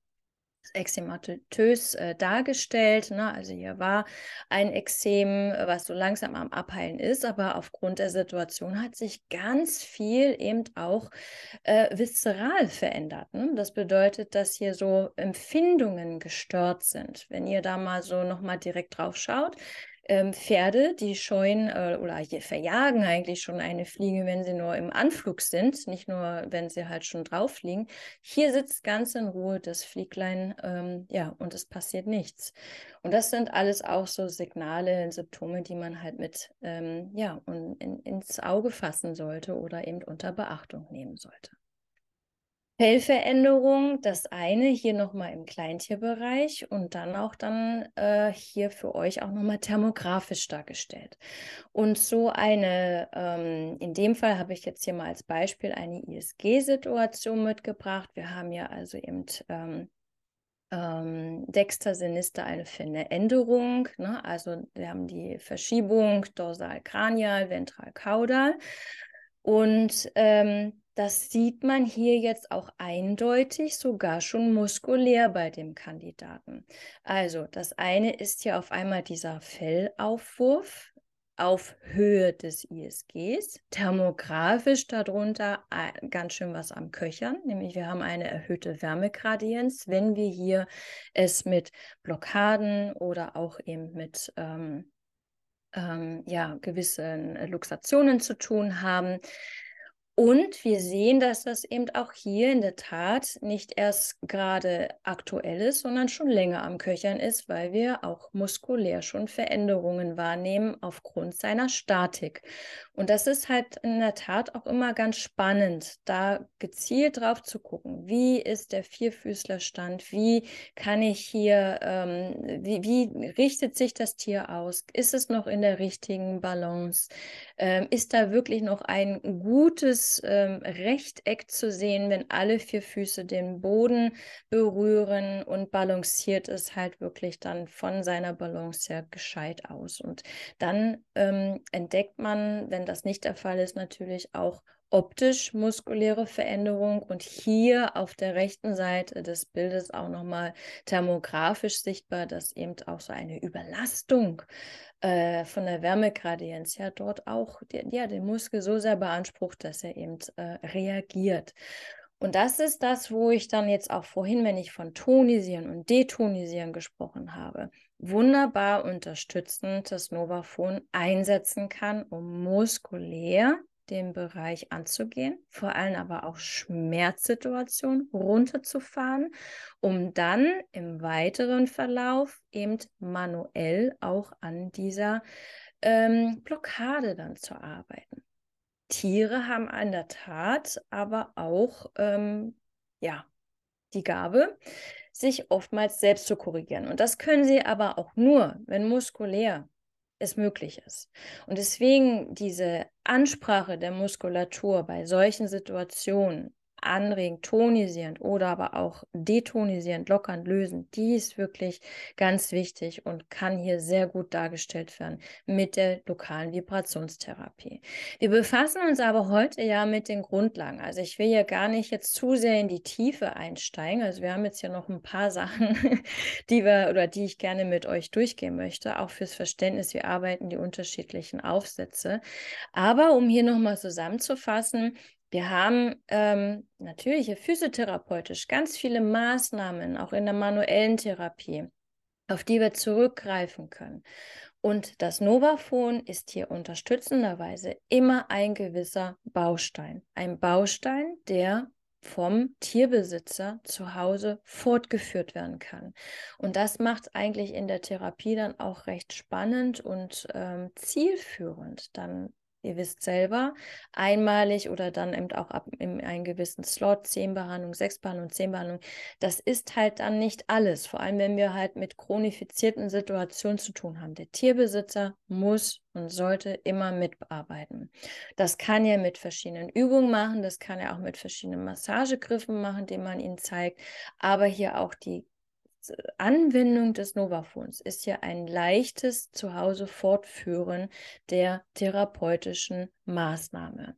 exematös äh, dargestellt. Ne? Also hier war ein Ekzem, was so langsam am Abheilen ist, aber aufgrund der Situation hat sich ganz viel eben auch äh, viszeral verändert. Ne? Das bedeutet, dass hier so Empfindungen gestört sind. Wenn ihr da mal so nochmal direkt drauf schaut, Ähm, Pferde, die scheuen äh, oder verjagen eigentlich schon eine Fliege, wenn sie nur im Anflug sind, nicht nur, wenn sie halt schon drauf liegen. Hier sitzt ganz in Ruhe das Flieglein, ähm, ja, und es passiert nichts. Und das sind alles auch so Signale, Symptome, die man halt mit, ähm, ja, und in, ins Auge fassen sollte oder eben unter Beachtung nehmen sollte. Fellveränderung, das eine hier nochmal im Kleintierbereich und dann auch dann äh, hier für euch auch nochmal thermografisch dargestellt. Und so eine, ähm, in dem Fall habe ich jetzt hier mal als Beispiel eine I S G-Situation mitgebracht. Wir haben ja also eben ähm, ähm, Dexter Sinister eine Veränderung, ne? Also wir haben die Verschiebung dorsal-kranial, ventral-kaudal. Und ähm, das sieht man hier jetzt auch eindeutig, sogar schon muskulär bei dem Kandidaten. Also das eine ist hier auf einmal dieser Fellaufwurf auf Höhe des I S Gs, thermografisch darunter ganz schön was am Köchern, nämlich wir haben eine erhöhte Wärmegradienz, wenn wir hier es mit Blockaden oder auch eben mit ähm, ähm, ja, gewissen Luxationen zu tun haben. Und wir sehen, dass das eben auch hier in der Tat nicht erst gerade aktuell ist, sondern schon länger am Köchern ist, weil wir auch muskulär schon Veränderungen wahrnehmen aufgrund seiner Statik. Und das ist halt in der Tat auch immer ganz spannend, da gezielt drauf zu gucken, wie ist der Vierfüßlerstand, wie kann ich hier, ähm, wie, wie richtet sich das Tier aus, ist es noch in der richtigen Balance, ähm, ist da wirklich noch ein gutes ähm, Rechteck zu sehen, wenn alle vier Füße den Boden berühren und balanciert es halt wirklich dann von seiner Balance her gescheit aus. Und dann ähm, entdeckt man, wenn das nicht der Fall ist, natürlich auch optisch muskuläre Veränderung und hier auf der rechten Seite des Bildes auch nochmal thermografisch sichtbar, dass eben auch so eine Überlastung äh, von der Wärmegradienz ja dort auch der, ja, den Muskel so sehr beansprucht, dass er eben äh, reagiert. Und das ist das, wo ich dann jetzt auch vorhin, wenn ich von Tonisieren und Detonisieren gesprochen habe, wunderbar unterstützend das Novafon einsetzen kann, um muskulär den Bereich anzugehen, vor allem aber auch Schmerzsituationen runterzufahren, um dann im weiteren Verlauf eben manuell auch an dieser ähm, Blockade dann zu arbeiten. Tiere haben in der Tat aber auch ähm, ja, die Gabe, sich oftmals selbst zu korrigieren. Und das können sie aber auch nur, wenn muskulär es möglich ist. Und deswegen diese Ansprache der Muskulatur bei solchen Situationen anregend, tonisierend oder aber auch detonisierend, lockernd, lösend, die ist wirklich ganz wichtig und kann hier sehr gut dargestellt werden mit der lokalen Vibrationstherapie. Wir befassen uns aber heute ja mit den Grundlagen. Also ich will ja gar nicht jetzt zu sehr in die Tiefe einsteigen. Also wir haben jetzt ja noch ein paar Sachen, die wir oder die ich gerne mit euch durchgehen möchte, auch fürs Verständnis, wie arbeiten die unterschiedlichen Aufsätze. Aber um hier nochmal zusammenzufassen, wir haben ähm, natürlich hier physiotherapeutisch ganz viele Maßnahmen, auch in der manuellen Therapie, auf die wir zurückgreifen können. Und das Novafon ist hier unterstützenderweise immer ein gewisser Baustein. Ein Baustein, der vom Tierbesitzer zu Hause fortgeführt werden kann. Und das macht es eigentlich in der Therapie dann auch recht spannend und ähm, zielführend. Dann, ihr wisst selber, einmalig oder dann eben auch ab in einen gewissen Slot, zehn Behandlung, sechs Behandlung, zehn Behandlung. Das ist halt dann nicht alles, vor allem wenn wir halt mit chronifizierten Situationen zu tun haben. Der Tierbesitzer muss und sollte immer mitarbeiten. Das kann er mit verschiedenen Übungen machen, das kann er auch mit verschiedenen Massagegriffen machen, die man ihm zeigt, aber hier auch die Anwendung des Novafons ist hier ein leichtes Zuhause Fortführen der therapeutischen Maßnahme.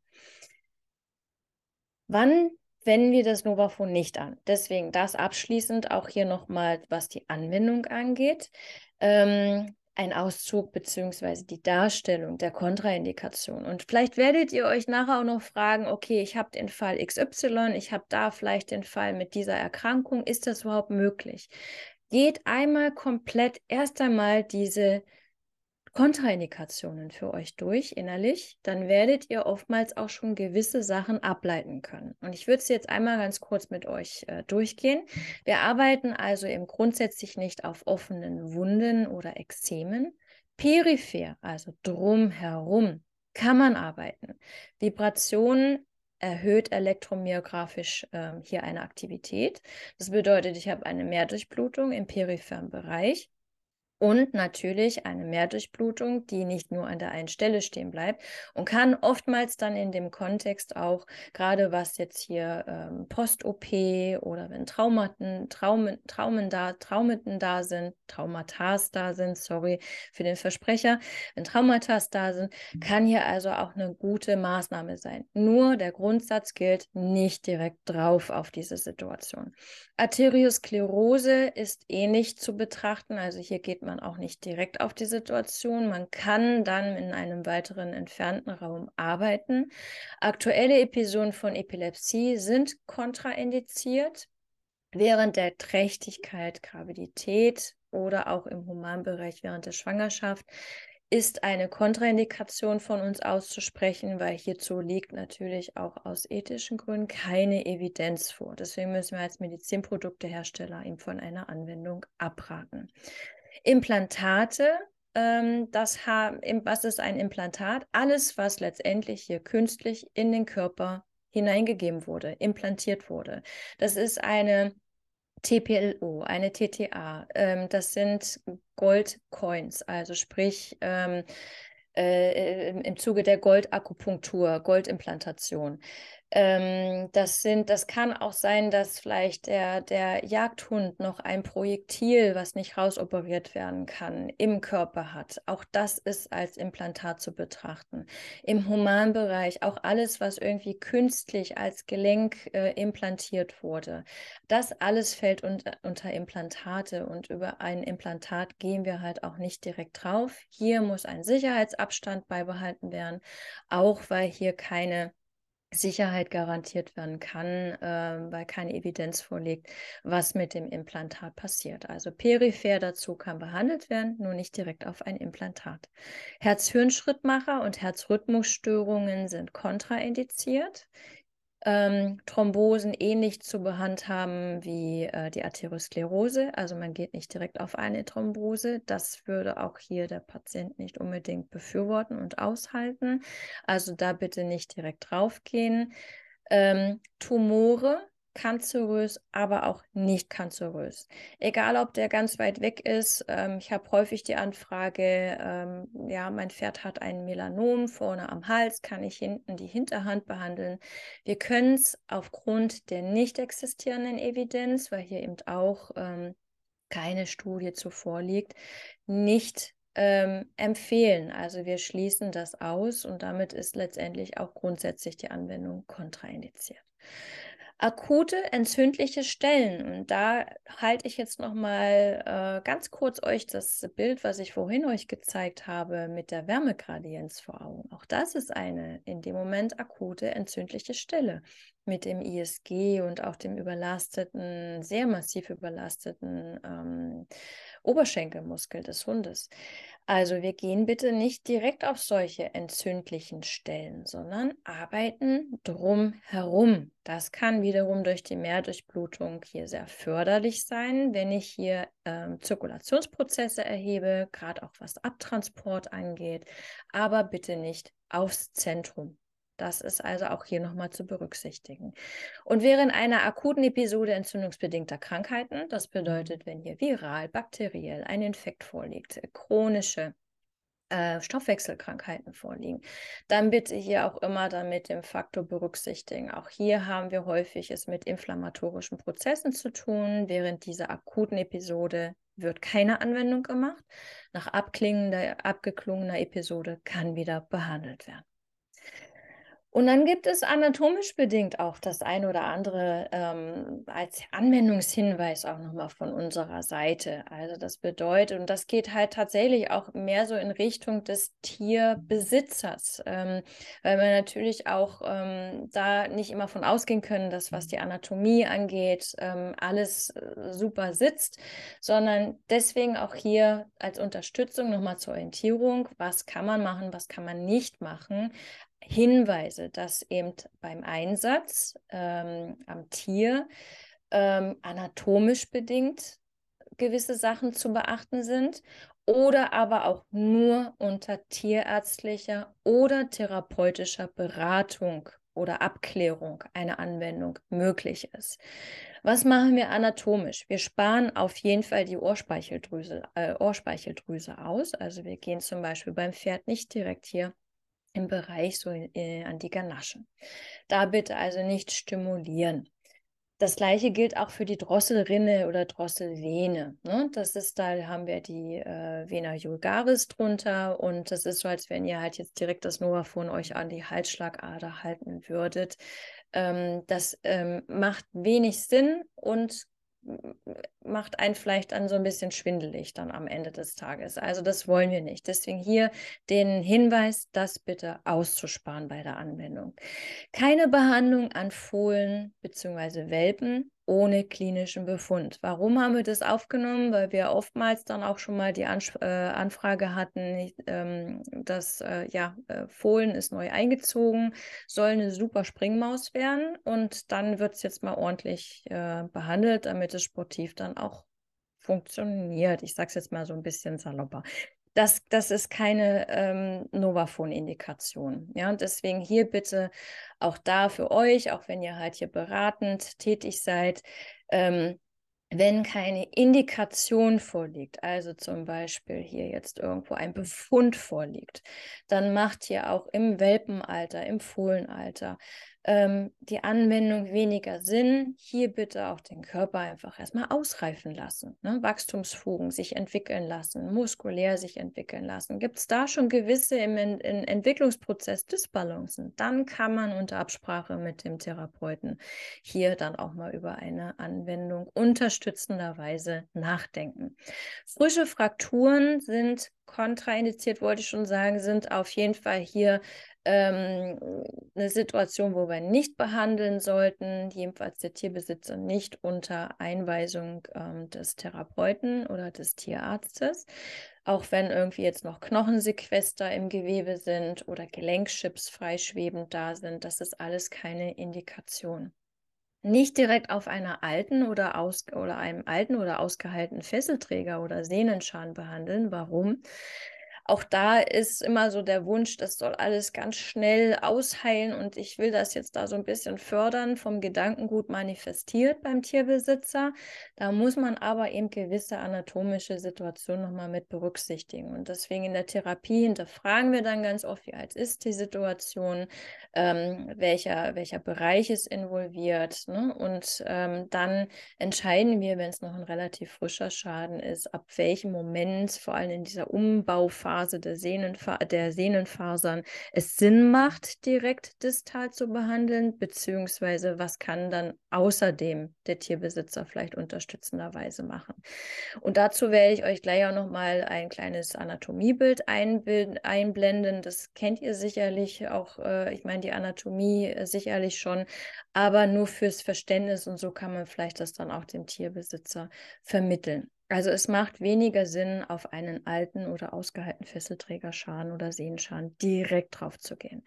Wann wenden wir das Novafon nicht an? Deswegen das abschließend auch hier nochmal, was die Anwendung angeht. Ähm, ein Auszug bzw. die Darstellung der Kontraindikation. Und vielleicht werdet ihr euch nachher auch noch fragen, okay, ich habe den Fall X Y, ich habe da vielleicht den Fall mit dieser Erkrankung, ist das überhaupt möglich? Geht einmal komplett erst einmal diese Kontraindikationen für euch durch innerlich, dann werdet ihr oftmals auch schon gewisse Sachen ableiten können. Und ich würde es jetzt einmal ganz kurz mit euch äh, durchgehen. Wir arbeiten also eben grundsätzlich nicht auf offenen Wunden oder Ekzemen. Peripher, also drumherum, kann man arbeiten. Vibration erhöht elektromyografisch äh, hier eine Aktivität. Das bedeutet, ich habe eine Mehrdurchblutung im peripheren Bereich. Und natürlich eine Mehrdurchblutung, die nicht nur an der einen Stelle stehen bleibt und kann oftmals dann in dem Kontext auch, gerade was jetzt hier ähm, Post-O P oder wenn Traumaten, Traumen, Traumen da, Traumeten da sind, Traumatas da sind, sorry für den Versprecher, wenn Traumatas da sind, kann hier also auch eine gute Maßnahme sein. Nur der Grundsatz gilt nicht direkt drauf auf diese Situation. Arteriosklerose ist ähnlich zu betrachten, also hier geht man auch nicht direkt auf die Situation. Man kann dann in einem weiteren entfernten Raum arbeiten. Aktuelle Episoden von Epilepsie sind kontraindiziert. Während der Trächtigkeit, Gravidität oder auch im Humanbereich während der Schwangerschaft ist eine Kontraindikation von uns auszusprechen, weil hierzu liegt natürlich auch aus ethischen Gründen keine Evidenz vor. Deswegen müssen wir als Medizinproduktehersteller ihm von einer Anwendung abraten. Implantate, ähm, das was ist ein Implantat? Alles, was letztendlich hier künstlich in den Körper hineingegeben wurde, implantiert wurde. Das ist eine T P L O, eine T T A, ähm, das sind Goldcoins, also sprich ähm, äh, im, im Zuge der Goldakupunktur, Goldimplantation. Ähm, das sind, das kann auch sein, dass vielleicht der, der Jagdhund noch ein Projektil, was nicht rausoperiert werden kann, im Körper hat. Auch das ist als Implantat zu betrachten. Im Humanbereich auch alles, was irgendwie künstlich als Gelenk äh, implantiert wurde. Das alles fällt unter, unter Implantate und über ein Implantat gehen wir halt auch nicht direkt drauf. Hier muss ein Sicherheitsabstand beibehalten werden, auch weil hier keine Sicherheit garantiert werden kann, äh, weil keine Evidenz vorliegt, was mit dem Implantat passiert. Also peripher dazu kann behandelt werden, nur nicht direkt auf ein Implantat. Herz-Hirn-Schrittmacher und Herzrhythmusstörungen sind kontraindiziert. Ähm, Thrombosen ähnlich zu behandhaben wie äh, die Arteriosklerose. Also man geht nicht direkt auf eine Thrombose. Das würde auch hier der Patient nicht unbedingt befürworten und aushalten. Also da bitte nicht direkt draufgehen. Ähm, Tumore kanzerös, aber auch nicht kanzerös. Egal, ob der ganz weit weg ist. Ähm, ich habe häufig die Anfrage, ähm, ja, mein Pferd hat ein Melanom vorne am Hals, kann ich hinten die Hinterhand behandeln? Wir können es aufgrund der nicht existierenden Evidenz, weil hier eben auch ähm, keine Studie zuvor liegt, nicht ähm, empfehlen. Also wir schließen das aus und damit ist letztendlich auch grundsätzlich die Anwendung kontraindiziert. Akute entzündliche Stellen. Und da halte ich jetzt noch mal äh, ganz kurz euch das Bild, was ich vorhin euch gezeigt habe, mit der Wärmegradienz vor Augen. Auch das ist eine in dem Moment akute entzündliche Stelle mit dem I S G und auch dem überlasteten, sehr massiv überlasteten ähm, Oberschenkelmuskel des Hundes. Also wir gehen bitte nicht direkt auf solche entzündlichen Stellen, sondern arbeiten drum herum. Das kann wiederum durch die Mehrdurchblutung hier sehr förderlich sein, wenn ich hier ähm, Zirkulationsprozesse erhebe, gerade auch was Abtransport angeht, aber bitte nicht aufs Zentrum. Das ist also auch hier nochmal zu berücksichtigen. Und während einer akuten Episode entzündungsbedingter Krankheiten, das bedeutet, wenn hier viral, bakteriell ein Infekt vorliegt, chronische äh, Stoffwechselkrankheiten vorliegen, dann bitte hier auch immer dann mit dem Faktor berücksichtigen. Auch hier haben wir häufig es mit inflammatorischen Prozessen zu tun. Während dieser akuten Episode wird keine Anwendung gemacht. Nach abklingender, abgeklungener Episode kann wieder behandelt werden. Und dann gibt es anatomisch bedingt auch das ein oder andere ähm, als Anwendungshinweis auch nochmal von unserer Seite. Also das bedeutet, und das geht halt tatsächlich auch mehr so in Richtung des Tierbesitzers, ähm, weil wir natürlich auch ähm, da nicht immer von ausgehen können, dass was die Anatomie angeht, ähm, alles äh, super sitzt, sondern deswegen auch hier als Unterstützung nochmal zur Orientierung, was kann man machen, was kann man nicht machen, Hinweise, dass eben beim Einsatz ähm, am Tier ähm, anatomisch bedingt gewisse Sachen zu beachten sind oder aber auch nur unter tierärztlicher oder therapeutischer Beratung oder Abklärung eine Anwendung möglich ist. Was machen wir anatomisch? Wir sparen auf jeden Fall die Ohrspeicheldrüse, äh, Ohrspeicheldrüse aus. Also wir gehen zum Beispiel beim Pferd nicht direkt hier im Bereich so äh, an die Ganaschen. Da bitte also nicht stimulieren. Das gleiche gilt auch für die Drosselrinne oder Drosselvene. Ne? Das ist, da haben wir die äh, Vena vulgaris drunter und das ist so, als wenn ihr halt jetzt direkt das Novafon euch an die Halsschlagader halten würdet. Ähm, das ähm, macht wenig Sinn und macht einen vielleicht dann so ein bisschen schwindelig dann am Ende des Tages. Also das wollen wir nicht. Deswegen hier den Hinweis, das bitte auszusparen bei der Anwendung. Keine Behandlung an Fohlen bzw. Welpen ohne klinischen Befund. Warum haben wir das aufgenommen? Weil wir oftmals dann auch schon mal die Ans äh, Anfrage hatten, nicht, ähm, dass äh, ja, äh, Fohlen ist neu eingezogen, soll eine super Springmaus werden und dann wird es jetzt mal ordentlich äh, behandelt, damit es sportiv dann auch funktioniert. Ich sage es jetzt mal so ein bisschen salopper. Das, das ist keine ähm, Novafon-Indikation. Ja, und deswegen hier bitte auch da für euch, auch wenn ihr halt hier beratend tätig seid, ähm, wenn keine Indikation vorliegt, also zum Beispiel hier jetzt irgendwo ein Befund vorliegt, dann macht hier auch im Welpenalter, im Fohlenalter ähm, die Anwendung weniger Sinn. Hier bitte auch den Körper einfach erstmal ausreifen lassen, ne? Wachstumsfugen sich entwickeln lassen, muskulär sich entwickeln lassen. Gibt es da schon gewisse im, im Entwicklungsprozess Dysbalancen, dann kann man unter Absprache mit dem Therapeuten hier dann auch mal über eine Anwendung unterstützenderweise nachdenken. Frische Frakturen sind kontraindiziert, wollte ich schon sagen, sind auf jeden Fall hier ähm, eine Situation, wo wir nicht behandeln sollten, jedenfalls der Tierbesitzer nicht unter Einweisung ähm, des Therapeuten oder des Tierarztes. Auch wenn irgendwie jetzt noch Knochensequester im Gewebe sind oder Gelenkchips freischwebend da sind, das ist alles keine Indikation. Nicht direkt auf einer alten oder, aus, oder einem alten oder ausgeheilten Fesselträger oder Sehnenschan behandeln. Warum? auch da ist immer so der Wunsch, das soll alles ganz schnell ausheilen und ich will das jetzt da so ein bisschen fördern, vom Gedankengut manifestiert beim Tierbesitzer. Da muss man aber eben gewisse anatomische Situationen nochmal mit berücksichtigen. Und deswegen in der Therapie hinterfragen wir dann ganz oft, wie alt ist die Situation, ähm, welcher, welcher Bereich ist involviert, ne? Und ähm, dann entscheiden wir, wenn es noch ein relativ frischer Schaden ist, ab welchem Moment, vor allem in dieser Umbauphase der, Sehnenfa der Sehnenfasern, es Sinn macht, direkt distal zu behandeln, beziehungsweise was kann dann außerdem der Tierbesitzer vielleicht unterstützenderweise machen. Und dazu werde ich euch gleich auch nochmal ein kleines Anatomiebild einblenden. Das kennt ihr sicherlich auch, äh, ich meine die Anatomie äh, sicherlich schon, aber nur fürs Verständnis und so kann man vielleicht das dann auch dem Tierbesitzer vermitteln. Also es macht weniger Sinn, auf einen alten oder ausgeheilten Fesselträgerschaden oder Sehnenschaden direkt drauf zu gehen.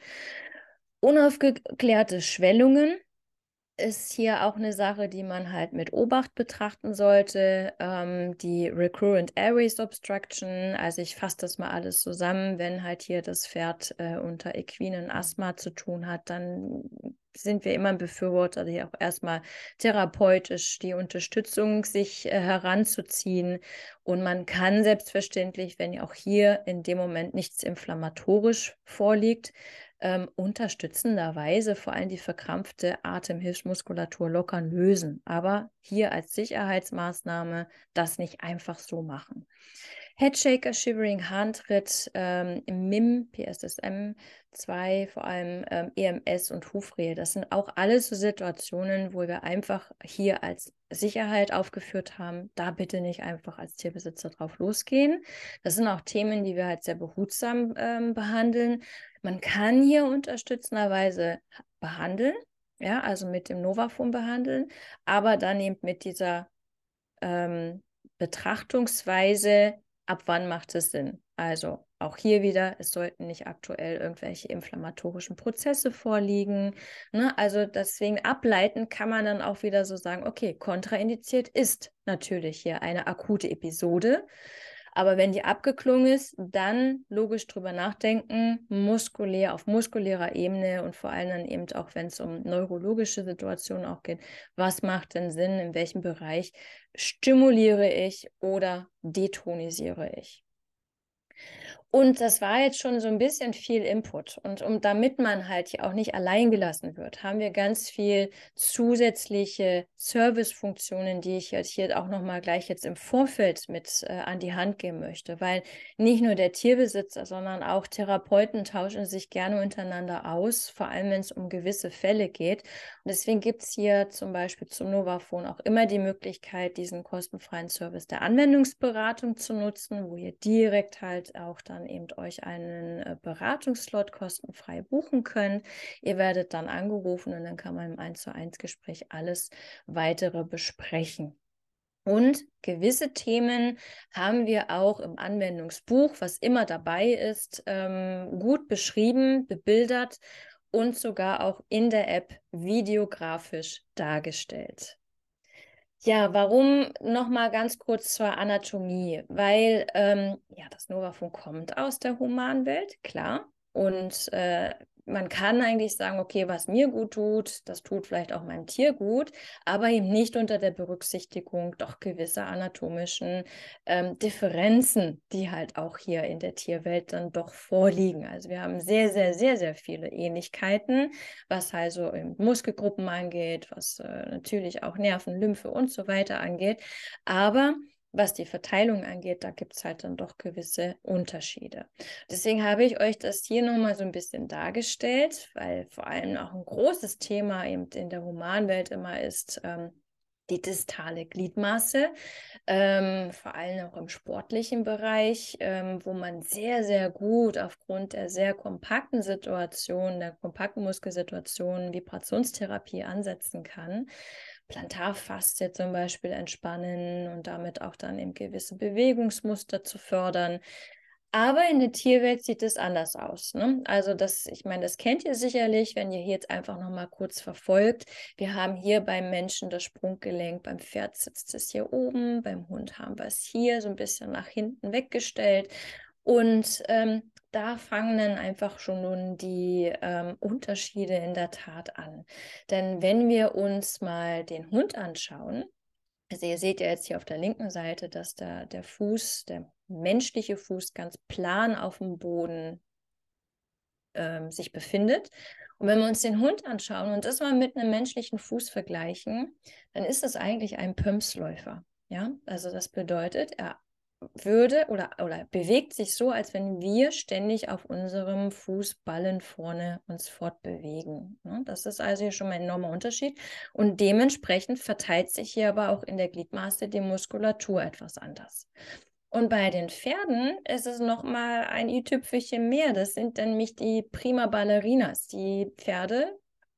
Unaufgeklärte Schwellungen ist hier auch eine Sache, die man halt mit Obacht betrachten sollte. Ähm, die Recurrent Airways Obstruction, also ich fasse das mal alles zusammen, wenn halt hier das Pferd äh, unter equinen Asthma zu tun hat, dann sind wir immer ein Befürworter, hier auch erstmal therapeutisch die Unterstützung sich äh, heranzuziehen. Und man kann selbstverständlich, wenn ja auch hier in dem Moment nichts inflammatorisch vorliegt, Ähm, unterstützenderweise vor allem die verkrampfte Atemhilfsmuskulatur lockern, lösen. Aber hier als Sicherheitsmaßnahme das nicht einfach so machen. Headshaker, Shivering, Handtritt, ähm, im M I M, P S S M zwei, vor allem ähm, E M S und Hufrehe. Das sind auch alles so Situationen, wo wir einfach hier als Sicherheit aufgeführt haben, da bitte nicht einfach als Tierbesitzer drauf losgehen. Das sind auch Themen, die wir halt sehr behutsam ähm, behandeln. Man kann hier unterstützenderweise behandeln, ja, also mit dem Novafon behandeln, aber dann eben mit dieser ähm, Betrachtungsweise, ab wann macht es Sinn. Also auch hier wieder, es sollten nicht aktuell irgendwelche inflammatorischen Prozesse vorliegen. Ne? Also deswegen ableiten kann man dann auch wieder so sagen, okay, kontraindiziert ist natürlich hier eine akute Episode. Aber wenn die abgeklungen ist, dann logisch drüber nachdenken, muskulär, auf muskulärer Ebene und vor allem dann eben auch, wenn es um neurologische Situationen auch geht, was macht denn Sinn, in welchem Bereich stimuliere ich oder detonisiere ich? Und das war jetzt schon so ein bisschen viel Input. Und um, damit man halt hier auch nicht allein gelassen wird, haben wir ganz viel zusätzliche Servicefunktionen, die ich jetzt hier auch nochmal gleich jetzt im Vorfeld mit äh, an die Hand geben möchte. Weil nicht nur der Tierbesitzer, sondern auch Therapeuten tauschen sich gerne untereinander aus, vor allem wenn es um gewisse Fälle geht. Und deswegen gibt es hier zum Beispiel zum Novafon auch immer die Möglichkeit, diesen kostenfreien Service der Anwendungsberatung zu nutzen, wo ihr direkt halt auch dann eben euch einen äh, Beratungsslot kostenfrei buchen könnt. Ihr werdet dann angerufen und dann kann man im eins zu eins Gespräch alles weitere besprechen. Und gewisse Themen haben wir auch im Anwendungsbuch, was immer dabei ist, ähm, gut beschrieben, bebildert und sogar auch in der App videografisch dargestellt. Ja, warum nochmal ganz kurz zur Anatomie? Weil ähm, ja, das Novafon kommt aus der Humanwelt, klar. Und äh, man kann eigentlich sagen, okay, was mir gut tut, das tut vielleicht auch meinem Tier gut, aber eben nicht unter der Berücksichtigung doch gewisser anatomischen ähm, Differenzen, die halt auch hier in der Tierwelt dann doch vorliegen. Also wir haben sehr, sehr, sehr, sehr viele Ähnlichkeiten, was also Muskelgruppen angeht, was äh, natürlich auch Nerven, Lymphe und so weiter angeht. Aber was die Verteilung angeht, da gibt es halt dann doch gewisse Unterschiede. Deswegen habe ich euch das hier nochmal so ein bisschen dargestellt, weil vor allem auch ein großes Thema eben in der Humanwelt immer ist, ähm, die distale Gliedmaße, ähm, vor allem auch im sportlichen Bereich, ähm, wo man sehr, sehr gut aufgrund der sehr kompakten Situation, der kompakten Muskelsituation Vibrationstherapie ansetzen kann. Plantarfaszie zum Beispiel entspannen und damit auch dann eben gewisse Bewegungsmuster zu fördern. Aber in der Tierwelt sieht es anders aus. Ne? Also das, ich meine, das kennt ihr sicherlich, wenn ihr hier jetzt einfach noch mal kurz verfolgt. Wir haben hier beim Menschen das Sprunggelenk, beim Pferd sitzt es hier oben, beim Hund haben wir es hier so ein bisschen nach hinten weggestellt. Und ähm, da fangen dann einfach schon nun die ähm, Unterschiede in der Tat an. Denn wenn wir uns mal den Hund anschauen, also ihr seht ja jetzt hier auf der linken Seite, dass da der Fuß, der menschliche Fuß ganz plan auf dem Boden ähm, sich befindet. Und wenn wir uns den Hund anschauen und das mal mit einem menschlichen Fuß vergleichen, dann ist das eigentlich ein Pömpsläufer. Ja, also das bedeutet, er würde oder, oder bewegt sich so, als wenn wir ständig auf unserem Fußballen vorne uns fortbewegen. Ne? Das ist also hier schon mal ein enormer Unterschied. Und dementsprechend verteilt sich hier aber auch in der Gliedmaße die Muskulatur etwas anders. Und bei den Pferden ist es nochmal ein i-Tüpfelchen mehr. Das sind nämlich die Prima Ballerinas. Die Pferde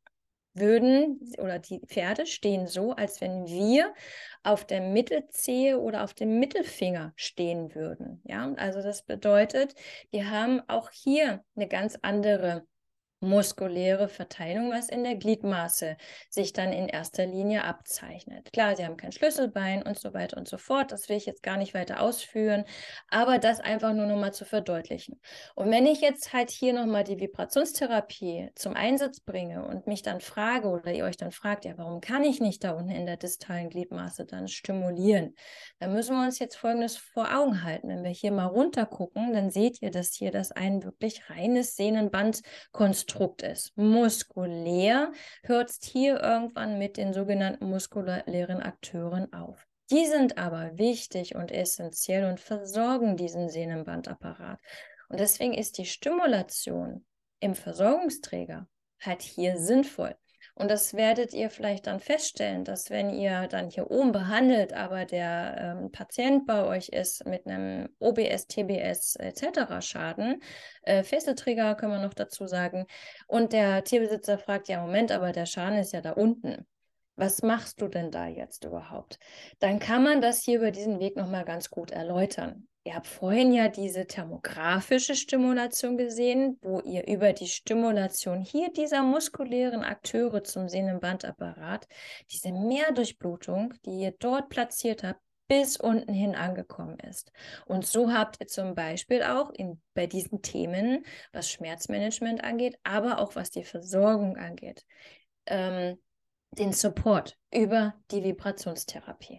würden oder die Pferde stehen so, als wenn wir auf der Mittelzehe oder auf dem Mittelfinger stehen würden. Ja, also das bedeutet, wir haben auch hier eine ganz andere muskuläre Verteilung, was in der Gliedmaße sich dann in erster Linie abzeichnet. Klar, sie haben kein Schlüsselbein und so weiter und so fort. Das will ich jetzt gar nicht weiter ausführen, aber das einfach nur noch mal zu verdeutlichen. Und wenn ich jetzt halt hier noch mal die Vibrationstherapie zum Einsatz bringe und mich dann frage oder ihr euch dann fragt, ja, warum kann ich nicht da unten in der distalen Gliedmaße dann stimulieren? Dann müssen wir uns jetzt Folgendes vor Augen halten. Wenn wir hier mal runter gucken, dann seht ihr, dass hier das ein wirklich reines Sehnenbandkonstrukt ist. Muskulär hört es hier irgendwann mit den sogenannten muskulären Akteuren auf. Die sind aber wichtig und essentiell und versorgen diesen Sehnenbandapparat. Und deswegen ist die Stimulation im Versorgungsträger halt hier sinnvoll. Und das werdet ihr vielleicht dann feststellen, dass wenn ihr dann hier oben behandelt, aber der ähm, Patient bei euch ist mit einem O B S, T B S et cetera Schaden, äh, Fesselträger können wir noch dazu sagen, und der Tierbesitzer fragt, ja Moment, aber der Schaden ist ja da unten. Was machst du denn da jetzt überhaupt? Dann kann man das hier über diesen Weg nochmal ganz gut erläutern. Ihr habt vorhin ja diese thermografische Stimulation gesehen, wo ihr über die Stimulation hier dieser muskulären Akteure zum Sehnenbandapparat diese Mehrdurchblutung, die ihr dort platziert habt, bis unten hin angekommen ist. Und so habt ihr zum Beispiel auch in, bei diesen Themen, was Schmerzmanagement angeht, aber auch was die Versorgung angeht, ähm, den Support über die Vibrationstherapie.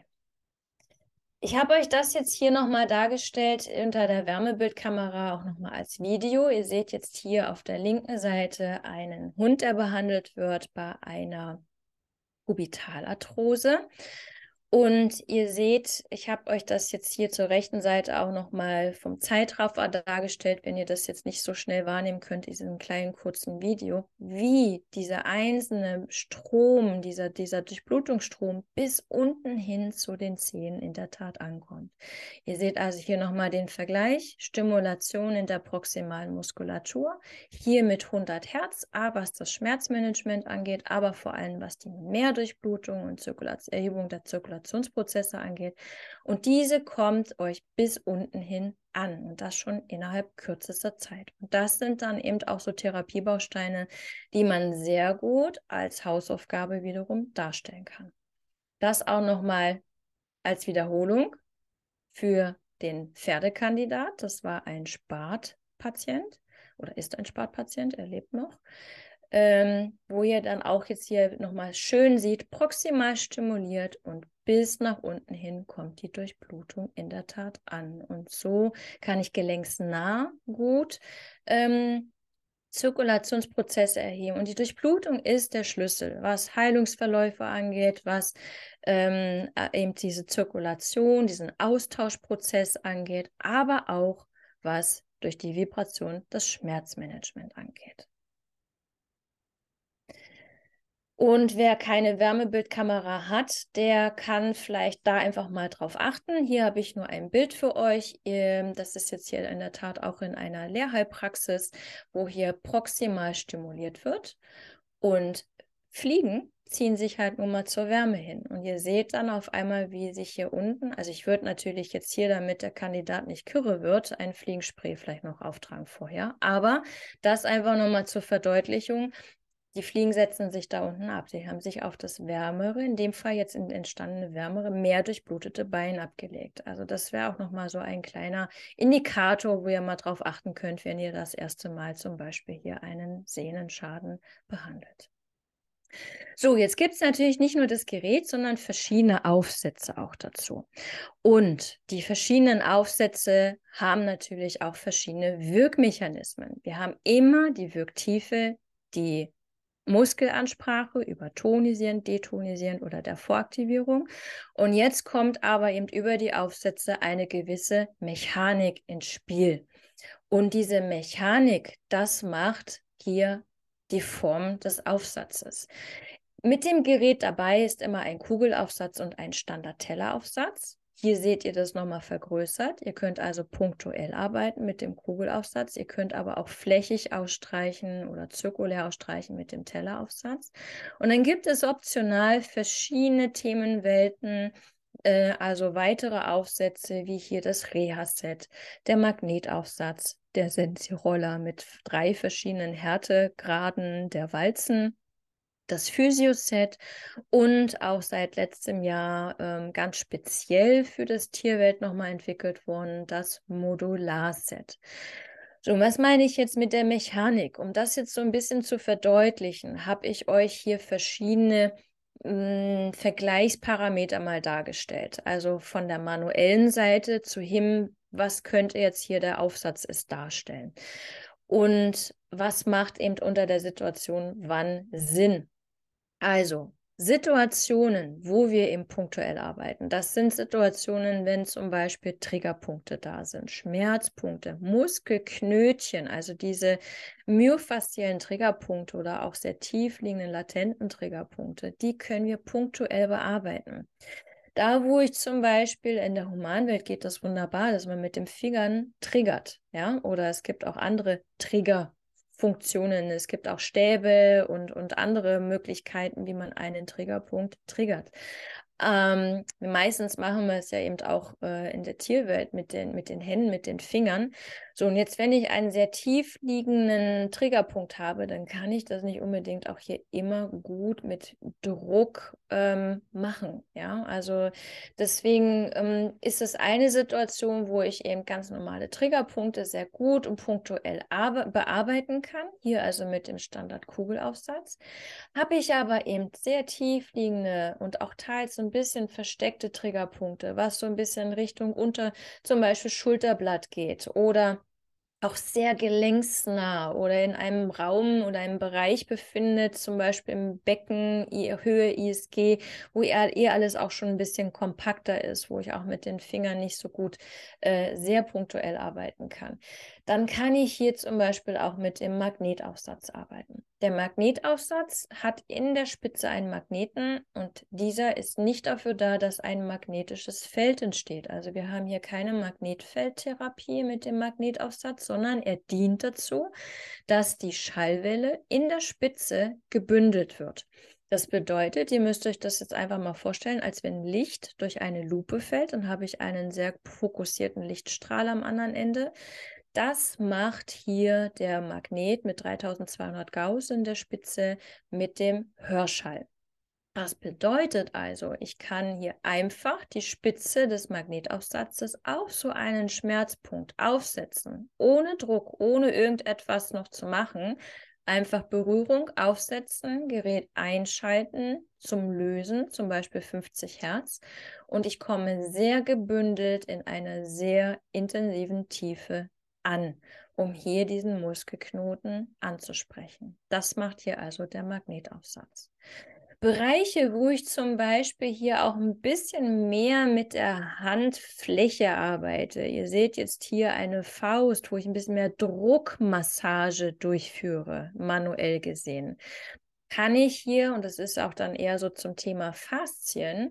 Ich habe euch das jetzt hier nochmal dargestellt unter der Wärmebildkamera, auch nochmal als Video. Ihr seht jetzt hier auf der linken Seite einen Hund, der behandelt wird bei einer Kubitalarthrose. Und ihr seht, ich habe euch das jetzt hier zur rechten Seite auch nochmal vom Zeitraffer dargestellt, wenn ihr das jetzt nicht so schnell wahrnehmen könnt, in diesem kleinen kurzen Video, wie dieser einzelne Strom, dieser, dieser Durchblutungsstrom bis unten hin zu den Zähnen in der Tat ankommt. Ihr seht also hier nochmal den Vergleich, Stimulation in der proximalen Muskulatur, hier mit hundert Hertz, A, was das Schmerzmanagement angeht, aber vor allem was die Mehrdurchblutung und Zirkulation, Erhebung der Zirkulationsprozesse angeht. Und diese kommt euch bis unten hin an und das schon innerhalb kürzester Zeit. Und das sind dann eben auch so Therapiebausteine, die man sehr gut als Hausaufgabe wiederum darstellen kann. Das auch nochmal als Wiederholung für den Pferdekandidat. Das war ein Spartpatient oder ist ein Spartpatient, er lebt noch. Ähm, wo ihr dann auch jetzt hier nochmal schön seht, proximal stimuliert und bis nach unten hin kommt die Durchblutung in der Tat an. Und so kann ich gelenksnah gut ähm, Zirkulationsprozesse erheben. Und die Durchblutung ist der Schlüssel, was Heilungsverläufe angeht, was ähm, eben diese Zirkulation, diesen Austauschprozess angeht, aber auch was durch die Vibration das Schmerzmanagement angeht. Und wer keine Wärmebildkamera hat, der kann vielleicht da einfach mal drauf achten. Hier habe ich nur ein Bild für euch. Das ist jetzt hier in der Tat auch in einer Lehrheilpraxis, wo hier proximal stimuliert wird. Und Fliegen ziehen sich halt nur mal zur Wärme hin. Und ihr seht dann auf einmal, wie sich hier unten, also ich würde natürlich jetzt hier, damit der Kandidat nicht kürre wird, ein Fliegenspray vielleicht noch auftragen vorher. Aber das einfach nochmal zur Verdeutlichung. Die Fliegen setzen sich da unten ab. Sie haben sich auf das wärmere, in dem Fall jetzt entstandene wärmere, mehr durchblutete Bein abgelegt. Also das wäre auch nochmal so ein kleiner Indikator, wo ihr mal drauf achten könnt, wenn ihr das erste Mal zum Beispiel hier einen Sehnenschaden behandelt. So, jetzt gibt es natürlich nicht nur das Gerät, sondern verschiedene Aufsätze auch dazu. Und die verschiedenen Aufsätze haben natürlich auch verschiedene Wirkmechanismen. Wir haben immer die Wirktiefe, die Muskelansprache über Tonisieren, Detonisieren oder der Voraktivierung. Und jetzt kommt aber eben über die Aufsätze eine gewisse Mechanik ins Spiel. Und diese Mechanik, das macht hier die Form des Aufsatzes. Mit dem Gerät dabei ist immer ein Kugelaufsatz und ein Standard-Telleraufsatz. Hier seht ihr das nochmal vergrößert. Ihr könnt also punktuell arbeiten mit dem Kugelaufsatz. Ihr könnt aber auch flächig ausstreichen oder zirkulär ausstreichen mit dem Telleraufsatz. Und dann gibt es optional verschiedene Themenwelten, äh, also weitere Aufsätze wie hier das Reha-Set, der Magnetaufsatz, der Sensi-Roller mit drei verschiedenen Härtegraden der Walzen, das Physio-Set und auch seit letztem Jahr ähm, ganz speziell für das Tierwelt nochmal entwickelt worden, das Modular-Set. So, was meine ich jetzt mit der Mechanik? Um das jetzt so ein bisschen zu verdeutlichen, habe ich euch hier verschiedene mh, Vergleichsparameter mal dargestellt. Also von der manuellen Seite zu hin, was könnte jetzt hier der Aufsatz ist darstellen? Und was macht eben unter der Situation wann Sinn? Also, Situationen, wo wir eben punktuell arbeiten, das sind Situationen, wenn zum Beispiel Triggerpunkte da sind, Schmerzpunkte, Muskelknötchen, also diese myofasziellen Triggerpunkte oder auch sehr tief liegenden latenten Triggerpunkte, die können wir punktuell bearbeiten. Da, wo ich zum Beispiel in der Humanwelt geht das wunderbar, dass man mit den Fingern triggert, ja, oder es gibt auch andere Trigger. Funktionen. Es gibt auch Stäbe und, und andere Möglichkeiten, wie man einen Triggerpunkt triggert. Ähm, meistens machen wir es ja eben auch äh, in der Tierwelt mit den, mit den Händen, mit den Fingern. So, und jetzt, wenn ich einen sehr tief liegenden Triggerpunkt habe, dann kann ich das nicht unbedingt auch hier immer gut mit Druck ähm, machen. Ja, also deswegen ähm, ist es eine Situation, wo ich eben ganz normale Triggerpunkte sehr gut und punktuell bearbeiten kann. Hier also mit dem Standard-Kugelaufsatz. Habe ich aber eben sehr tief liegende und auch teils so ein bisschen versteckte Triggerpunkte, was so ein bisschen Richtung unter zum Beispiel Schulterblatt geht oder auch sehr gelenksnah oder in einem Raum oder einem Bereich befindet, zum Beispiel im Becken, Höhe I S G, wo eher, eher alles auch schon ein bisschen kompakter ist, wo ich auch mit den Fingern nicht so gut äh, sehr punktuell arbeiten kann. Dann kann ich hier zum Beispiel auch mit dem Magnetaufsatz arbeiten. Der Magnetaufsatz hat in der Spitze einen Magneten und dieser ist nicht dafür da, dass ein magnetisches Feld entsteht. Also wir haben hier keine Magnetfeldtherapie mit dem Magnetaufsatz, sondern er dient dazu, dass die Schallwelle in der Spitze gebündelt wird. Das bedeutet, ihr müsst euch das jetzt einfach mal vorstellen, als wenn Licht durch eine Lupe fällt, dann habe ich einen sehr fokussierten Lichtstrahl am anderen Ende. Das macht hier der Magnet mit dreitausendzweihundert Gauss in der Spitze mit dem Hörschall. Das bedeutet also, ich kann hier einfach die Spitze des Magnetaufsatzes auf so einen Schmerzpunkt aufsetzen, ohne Druck, ohne irgendetwas noch zu machen. Einfach Berührung aufsetzen, Gerät einschalten zum Lösen, zum Beispiel fünfzig Hertz. Und ich komme sehr gebündelt in einer sehr intensiven Tiefe an, um hier diesen Muskelknoten anzusprechen. Das macht hier also der Magnetaufsatz. Bereiche, wo ich zum Beispiel hier auch ein bisschen mehr mit der Handfläche arbeite. Ihr seht jetzt hier eine Faust, wo ich ein bisschen mehr Druckmassage durchführe, manuell gesehen. Kann ich hier, und das ist auch dann eher so zum Thema Faszien,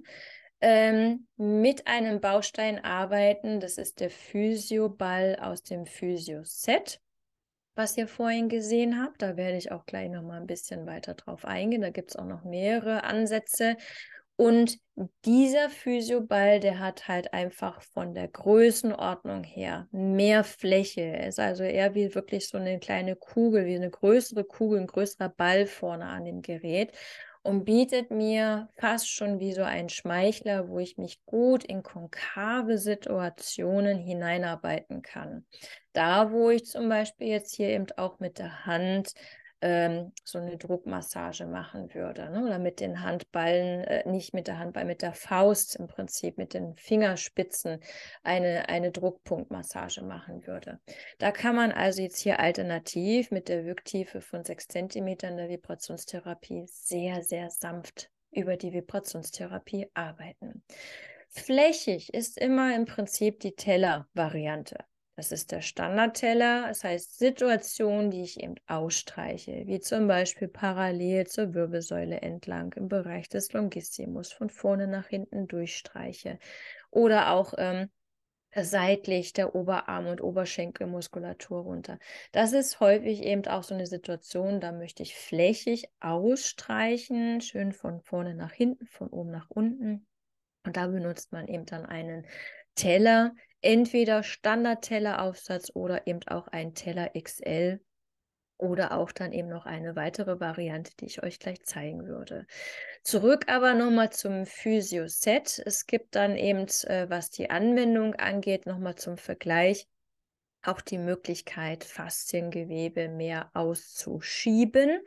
ähm, mit einem Baustein arbeiten. Das ist der Physio-Ball aus dem Physio-Set, was ihr vorhin gesehen habt. Da werde ich auch gleich noch mal ein bisschen weiter drauf eingehen. Da gibt es auch noch mehrere Ansätze. Und dieser Physioball, der hat halt einfach von der Größenordnung her mehr Fläche. Er ist also eher wie wirklich so eine kleine Kugel, wie eine größere Kugel, ein größerer Ball vorne an dem Gerät und bietet mir fast schon wie so ein Schmeichler, wo ich mich gut in konkave Situationen hineinarbeiten kann. Da, wo ich zum Beispiel jetzt hier eben auch mit der Hand ähm, so eine Druckmassage machen würde, ne? Oder mit den Handballen, äh, nicht mit der Handball, mit der Faust im Prinzip, mit den Fingerspitzen eine, eine Druckpunktmassage machen würde. Da kann man also jetzt hier alternativ mit der Wirktiefe von sechs Zentimetern der Vibrationstherapie sehr, sehr sanft über die Vibrationstherapie arbeiten. Flächig ist immer im Prinzip die Teller-Variante. Das ist der Standardteller, das heißt Situationen, die ich eben ausstreiche, wie zum Beispiel parallel zur Wirbelsäule entlang im Bereich des Longissimus von vorne nach hinten durchstreiche oder auch ähm, seitlich der Oberarm- und Oberschenkelmuskulatur runter. Das ist häufig eben auch so eine Situation, da möchte ich flächig ausstreichen, schön von vorne nach hinten, von oben nach unten. Und da benutzt man eben dann einen Teller, entweder Standard-Telleraufsatz oder eben auch ein Teller X L oder auch dann eben noch eine weitere Variante, die ich euch gleich zeigen würde. Zurück aber nochmal zum Physio-Set. Es gibt dann eben, äh, was die Anwendung angeht, nochmal zum Vergleich auch die Möglichkeit, Fasziengewebe mehr auszuschieben.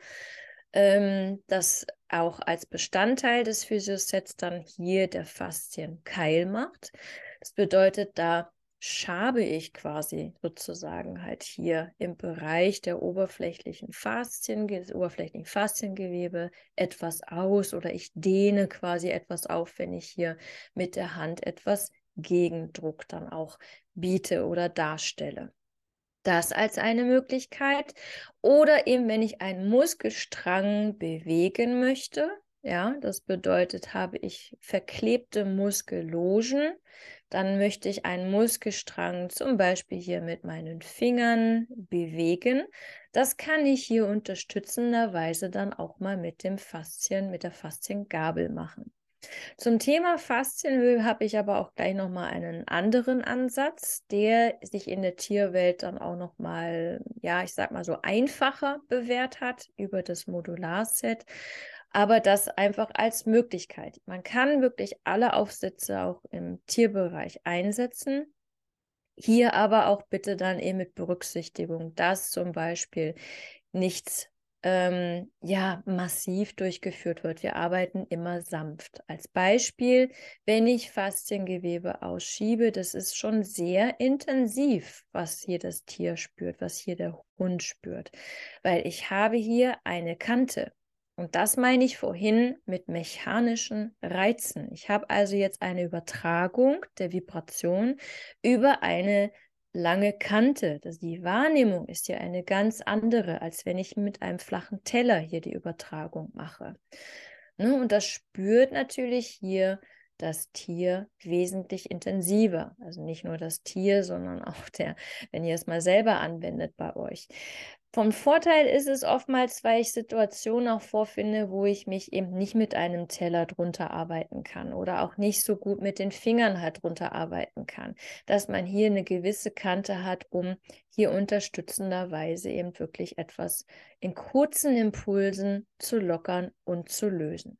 Ähm, das auch als Bestandteil des Physiosets dann hier der Faszienkeil macht. Das bedeutet, da schabe ich quasi sozusagen halt hier im Bereich der oberflächlichen Faszien, des oberflächlichen Fasziengewebe etwas aus oder ich dehne quasi etwas auf, wenn ich hier mit der Hand etwas Gegendruck dann auch biete oder darstelle. Das als eine Möglichkeit. Oder eben, wenn ich einen Muskelstrang bewegen möchte, ja, das bedeutet, habe ich verklebte Muskellogen, dann möchte ich einen Muskelstrang zum Beispiel hier mit meinen Fingern bewegen. Das kann ich hier unterstützenderweise dann auch mal mit dem Faszien, mit der Fasziengabel machen. Zum Thema Faszienöl habe ich aber auch gleich nochmal einen anderen Ansatz, der sich in der Tierwelt dann auch nochmal, ja, ich sag mal so einfacher bewährt hat über das Modularset, aber das einfach als Möglichkeit. Man kann wirklich alle Aufsätze auch im Tierbereich einsetzen. Hier aber auch bitte dann eben mit Berücksichtigung, dass zum Beispiel nichts ähm, ja, massiv durchgeführt wird. Wir arbeiten immer sanft. Als Beispiel, wenn ich Fasziengewebe ausschiebe, das ist schon sehr intensiv, was hier das Tier spürt, was hier der Hund spürt, weil ich habe hier eine Kante. Und das meine ich vorhin mit mechanischen Reizen. Ich habe also jetzt eine Übertragung der Vibration über eine lange Kante. Das, die Wahrnehmung ist ja eine ganz andere, als wenn ich mit einem flachen Teller hier die Übertragung mache. Ne? Und das spürt natürlich hier das Tier wesentlich intensiver. Also nicht nur das Tier, sondern auch der, wenn ihr es mal selber anwendet bei euch. Vom Vorteil ist es oftmals, weil ich Situationen auch vorfinde, wo ich mich eben nicht mit einem Teller drunter arbeiten kann oder auch nicht so gut mit den Fingern halt drunter arbeiten kann, dass man hier eine gewisse Kante hat, um hier unterstützenderweise eben wirklich etwas in kurzen Impulsen zu lockern und zu lösen.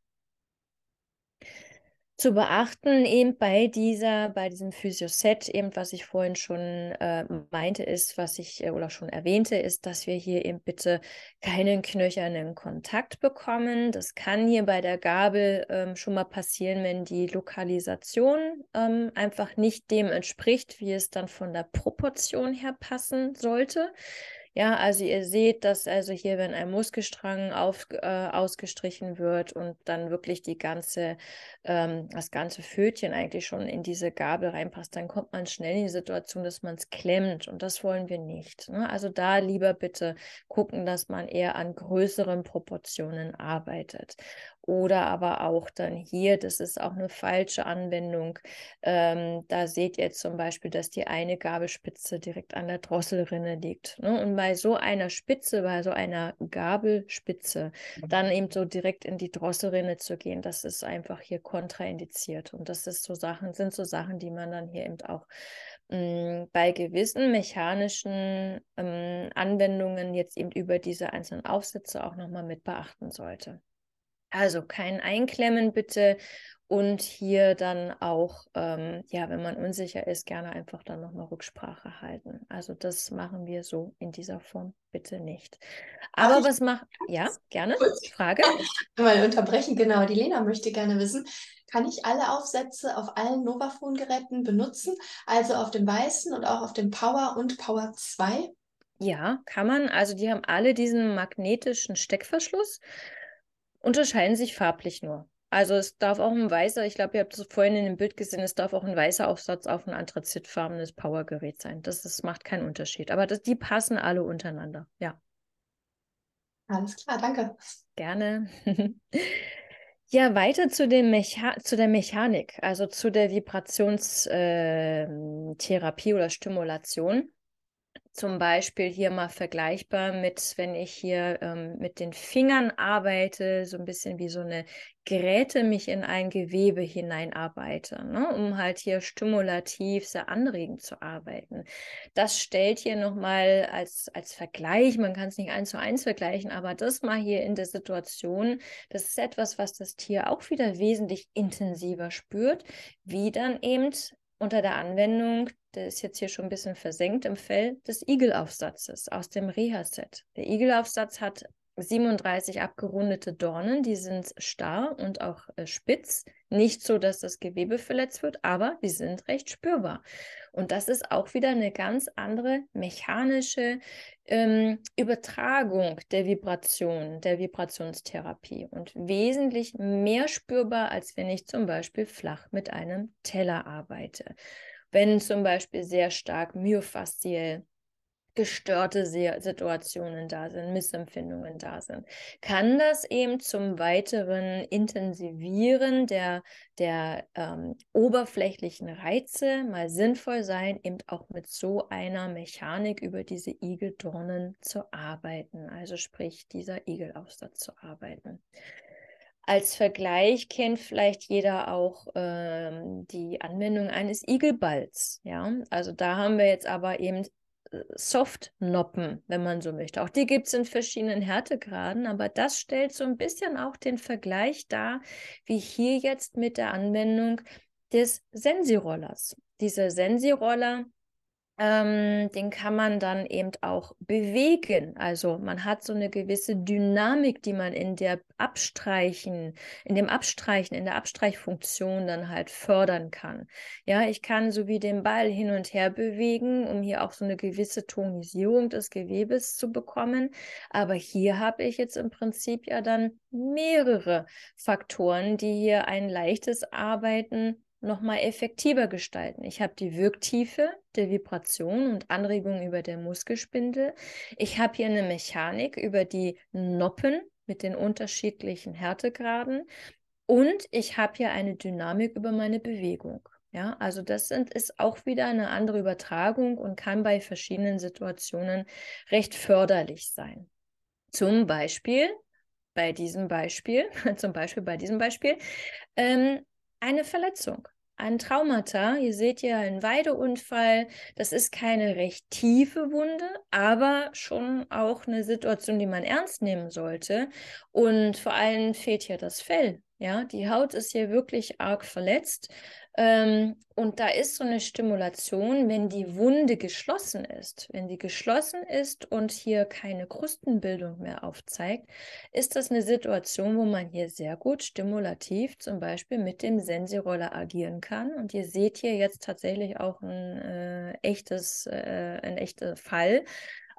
Zu beachten eben bei dieser, bei diesem Physio-Set, eben was ich vorhin schon äh, meinte, ist, was ich äh, oder schon erwähnte, ist, dass wir hier eben bitte keinen knöchernen Kontakt bekommen. Das kann hier bei der Gabel ähm, schon mal passieren, wenn die Lokalisation ähm, einfach nicht dem entspricht, wie es dann von der Proportion her passen sollte. Ja, also ihr seht, dass also hier, wenn ein Muskelstrang auf, äh, ausgestrichen wird und dann wirklich die ganze, ähm, das ganze Fötchen eigentlich schon in diese Gabel reinpasst, dann kommt man schnell in die Situation, dass man es klemmt und das wollen wir nicht. Ne? Also da lieber bitte gucken, dass man eher an größeren Proportionen arbeitet. Oder aber auch dann hier, das ist auch eine falsche Anwendung. Ähm, da seht ihr zum Beispiel, dass die eine Gabelspitze direkt an der Drosselrinne liegt. Ne? Und bei so einer Spitze, bei so einer Gabelspitze, dann eben so direkt in die Drosselrinne zu gehen, das ist einfach hier kontraindiziert. Und das ist so Sachen, sind so Sachen, die man dann hier eben auch mh, bei gewissen mechanischen ähm, Anwendungen jetzt eben über diese einzelnen Aufsätze auch nochmal mit beachten sollte. Also kein Einklemmen bitte und hier dann auch, ähm, ja, wenn man unsicher ist, gerne einfach dann nochmal Rücksprache halten. Also das machen wir so in dieser Form bitte nicht. Darf Aber ich was macht, ja, gerne, kurz Frage? mal unterbrechen? Genau, die Lena möchte gerne wissen, kann ich alle Aufsätze auf allen Novafone-Geräten benutzen? Also auf dem weißen und auch auf dem Power und Power zwei? Ja, kann man. Also die haben alle diesen magnetischen Steckverschluss, unterscheiden sich farblich nur. Also es darf auch ein weißer, ich glaube, ihr habt es vorhin in dem Bild gesehen, es darf auch ein weißer Aufsatz auf ein anthrazitfarbenes Powergerät sein. Das, das macht keinen Unterschied. Aber das, die passen alle untereinander. Ja, Alles klar, danke. gerne. Ja, weiter zu, dem Mecha zu der Mechanik, also zu der Vibrationstherapie oder Stimulation. Zum Beispiel hier mal vergleichbar mit, wenn ich hier ähm, mit den Fingern arbeite, so ein bisschen wie so eine Gräte mich in ein Gewebe hineinarbeite, ne, um halt hier stimulativ sehr anregend zu arbeiten. Das stellt hier nochmal als, als Vergleich, man kann es nicht eins zu eins vergleichen, aber das mal hier in der Situation, das ist etwas, was das Tier auch wieder wesentlich intensiver spürt, wie dann eben unter der Anwendung, der ist jetzt hier schon ein bisschen versenkt im Fell, des Igelaufsatzes aus dem Reha-Set. Der Igelaufsatz hat siebenunddreißig abgerundete Dornen, die sind starr und auch äh, spitz. Nicht so, dass das Gewebe verletzt wird, aber die sind recht spürbar. Und das ist auch wieder eine ganz andere mechanische ähm, Übertragung der Vibration, der Vibrationstherapie und wesentlich mehr spürbar, als wenn ich zum Beispiel flach mit einem Teller arbeite. Wenn zum Beispiel sehr stark myofasziell gestörte Situationen da sind, Missempfindungen da sind, kann das eben zum weiteren Intensivieren der, der ähm, oberflächlichen Reize mal sinnvoll sein, eben auch mit so einer Mechanik über diese Igeldornen zu arbeiten, also sprich dieser Igelaufsatz zu arbeiten. Als Vergleich kennt vielleicht jeder auch ähm, die Anwendung eines Igelballs. Ja? Also da haben wir jetzt aber eben Soft-Noppen, wenn man so möchte. Auch die gibt es in verschiedenen Härtegraden, aber das stellt so ein bisschen auch den Vergleich dar, wie hier jetzt mit der Anwendung des Sensi-Rollers. Dieser Sensi-Roller, ähm, den kann man dann eben auch bewegen. Also man hat so eine gewisse Dynamik, die man in der Abstreichen, in dem Abstreichen, in der Abstreichfunktion dann halt fördern kann. Ja, ich kann so wie den Ball hin und her bewegen, um hier auch so eine gewisse Tonisierung des Gewebes zu bekommen. Aber hier habe ich jetzt im Prinzip ja dann mehrere Faktoren, die hier ein leichtes Arbeiten nochmal effektiver gestalten. Ich habe die Wirktiefe der Vibration und Anregung über der Muskelspindel. Ich habe hier eine Mechanik über die Noppen mit den unterschiedlichen Härtegraden und ich habe hier eine Dynamik über meine Bewegung. Ja, also das sind, ist auch wieder eine andere Übertragung und kann bei verschiedenen Situationen recht förderlich sein. Zum Beispiel bei diesem Beispiel, zum Beispiel bei diesem Beispiel, ähm, eine Verletzung, ein Traumata. Ihr seht ja einen Weideunfall. Das ist keine recht tiefe Wunde, aber schon auch eine Situation, die man ernst nehmen sollte. Und vor allem fehlt hier das Fell. Ja, die Haut ist hier wirklich arg verletzt. Ähm, und da ist so eine Stimulation, wenn die Wunde geschlossen ist. Wenn die geschlossen ist und hier keine Krustenbildung mehr aufzeigt, ist das eine Situation, wo man hier sehr gut stimulativ zum Beispiel mit dem Sensi-Roller agieren kann. Und ihr seht hier jetzt tatsächlich auch ein äh, echtes, äh, ein echter Fall.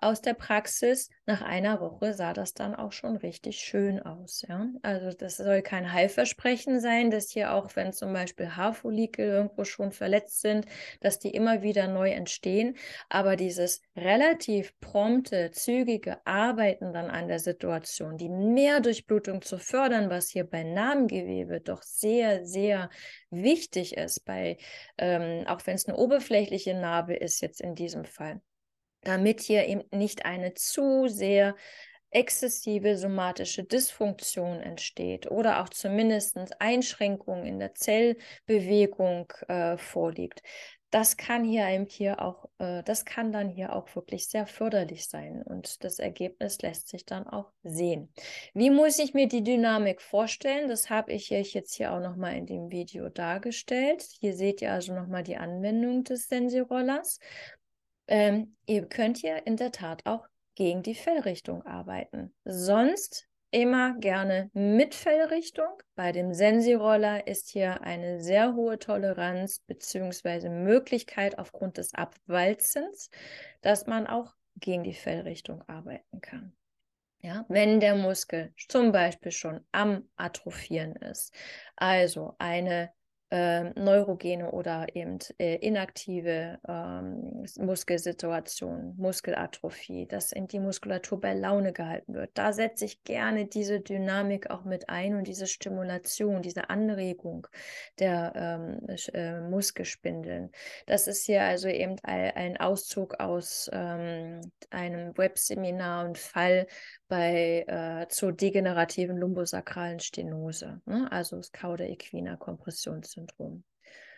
aus der Praxis. Nach einer Woche sah das dann auch schon richtig schön aus. Ja? Also das soll kein Heilversprechen sein, dass hier auch, wenn zum Beispiel Haarfollikel irgendwo schon verletzt sind, dass die immer wieder neu entstehen. Aber dieses relativ prompte, zügige Arbeiten dann an der Situation, die Mehrdurchblutung zu fördern, was hier bei Narbengewebe doch sehr, sehr wichtig ist, bei, ähm, auch wenn es eine oberflächliche Narbe ist jetzt in diesem Fall, damit hier eben nicht eine zu sehr exzessive somatische Dysfunktion entsteht oder auch zumindest Einschränkungen in der Zellbewegung äh, vorliegt. Das kann hier eben hier auch, äh, das kann dann hier auch wirklich sehr förderlich sein und das Ergebnis lässt sich dann auch sehen. Wie muss ich mir die Dynamik vorstellen? Das habe ich euch jetzt hier auch nochmal in dem Video dargestellt. Hier seht ihr also nochmal die Anwendung des Sensi-Rollers. Ähm, ihr könnt hier in der Tat auch gegen die Fellrichtung arbeiten. Sonst immer gerne mit Fellrichtung. Bei dem Sensi-Roller ist hier eine sehr hohe Toleranz bzw. Möglichkeit aufgrund des Abwalzens, dass man auch gegen die Fellrichtung arbeiten kann. Ja, wenn der Muskel zum Beispiel schon am Atrophieren ist, also eine äh, neurogene oder eben äh, inaktive ähm, Muskelsituation, Muskelatrophie, dass eben die Muskulatur bei Laune gehalten wird. Da setze ich gerne diese Dynamik auch mit ein und diese Stimulation, diese Anregung der ähm, äh, Muskelspindeln. Das ist hier also eben ein, ein Auszug aus ähm, einem Webseminar und Fall bei äh, zur degenerativen lumbosakralen Stenose, ne? Also das Cauda-Equina-Kompressionssyndrom.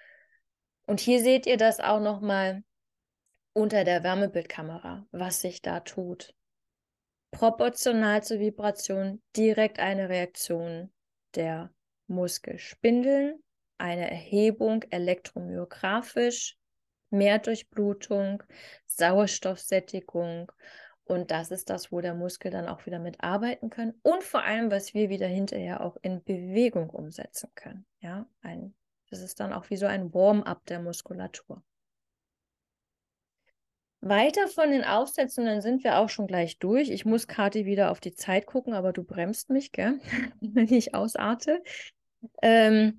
Und hier seht ihr das auch nochmal unter der Wärmebildkamera, was sich da tut. Proportional zur Vibration direkt eine Reaktion der Muskelspindeln, eine Erhebung elektromyografisch, Mehrdurchblutung, Sauerstoffsättigung. Und das ist das, wo der Muskel dann auch wieder mitarbeiten kann. Und vor allem, was wir wieder hinterher auch in Bewegung umsetzen können. Ja, ein, das ist dann auch wie so ein Warm-up der Muskulatur. Weiter von den Aufsätzen, dann sind wir auch schon gleich durch. Ich muss Kathi wieder auf die Zeit gucken, aber du bremst mich, gell? Wenn ich ausarte. Ähm,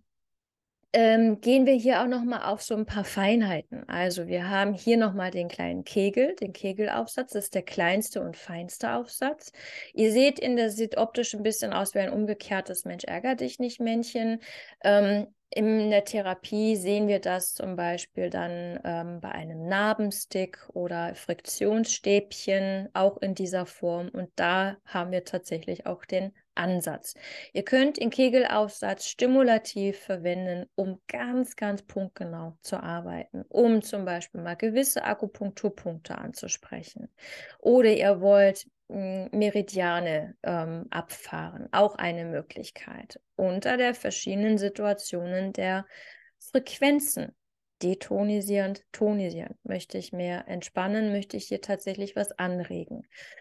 Ähm, gehen wir hier auch noch mal auf so ein paar Feinheiten. Also wir haben hier noch mal den kleinen Kegel, den Kegelaufsatz. Das ist der kleinste und feinste Aufsatz. Ihr seht, in der sieht optisch ein bisschen aus wie ein umgekehrtes Mensch ärger dich nicht Männchen. Ähm, in der Therapie sehen wir das zum Beispiel dann ähm, bei einem Narbenstick oder Friktionsstäbchen, auch in dieser Form. Und da haben wir tatsächlich auch den Ansatz. Ihr könnt den Kegelaufsatz stimulativ verwenden, um ganz, ganz punktgenau zu arbeiten, um zum Beispiel mal gewisse Akupunkturpunkte anzusprechen. Oder ihr wollt mh, Meridiane ähm, abfahren, auch eine Möglichkeit. Unter der verschiedenen Situationen der Frequenzen. Detonisierend, tonisierend. Möchte ich mehr entspannen, möchte ich hier tatsächlich was anregen.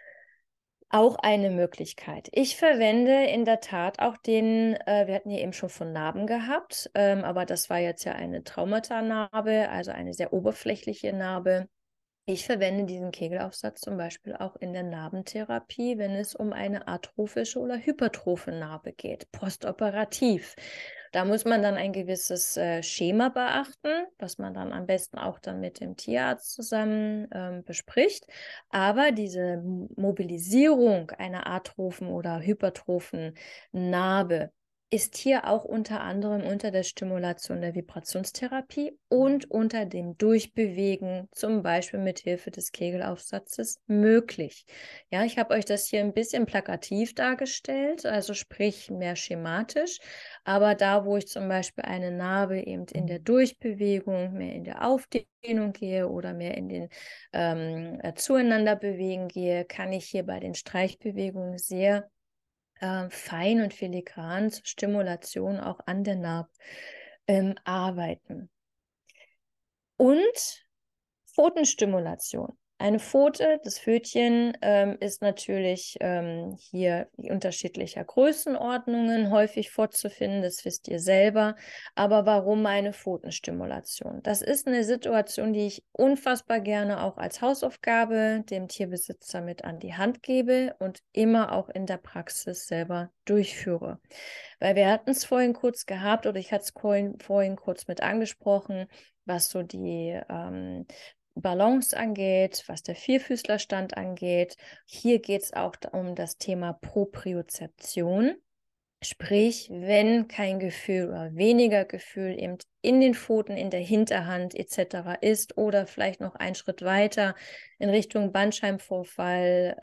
Auch eine Möglichkeit. Ich verwende in der Tat auch den, äh, wir hatten ja eben schon von Narben gehabt, ähm, aber das war jetzt ja eine Traumatarnarbe, also eine sehr oberflächliche Narbe. Ich verwende diesen Kegelaufsatz zum Beispiel auch in der Narbentherapie, wenn es um eine atrophische oder hypertrophe Narbe geht, postoperativ. Da muss man dann ein gewisses äh, Schema beachten, was man dann am besten auch dann mit dem Tierarzt zusammen ähm, bespricht. Aber diese Mobilisierung einer atrophen oder hypertrophen Narbe ist hier auch unter anderem unter der Stimulation der Vibrationstherapie und unter dem Durchbewegen, zum Beispiel mit Hilfe des Kegelaufsatzes, möglich. Ja, ich habe euch das hier ein bisschen plakativ dargestellt, also sprich mehr schematisch, aber da, wo ich zum Beispiel eine Narbe eben in der Durchbewegung, mehr in der Aufdehnung gehe oder mehr in den ähm, äh, zueinander bewegen gehe, kann ich hier bei den Streichbewegungen sehr äh, fein und filigran zur Stimulation auch an der Narbe ähm, arbeiten. Und Pfotenstimulation. Eine Pfote, das Pfötchen, ähm, ist natürlich ähm, hier unterschiedlicher Größenordnungen häufig vorzufinden, das wisst ihr selber. Aber warum eine Pfotenstimulation? Das ist eine Situation, die ich unfassbar gerne auch als Hausaufgabe dem Tierbesitzer mit an die Hand gebe und immer auch in der Praxis selber durchführe. Weil wir hatten es vorhin kurz gehabt, oder ich hatte es vorhin, vorhin kurz mit angesprochen, was so die ähm, Balance angeht, was der Vierfüßlerstand angeht. Hier geht es auch um das Thema Propriozeption. Sprich, wenn kein Gefühl oder weniger Gefühl eben in den Pfoten, in der Hinterhand et cetera ist oder vielleicht noch einen Schritt weiter in Richtung Bandscheibenvorfall,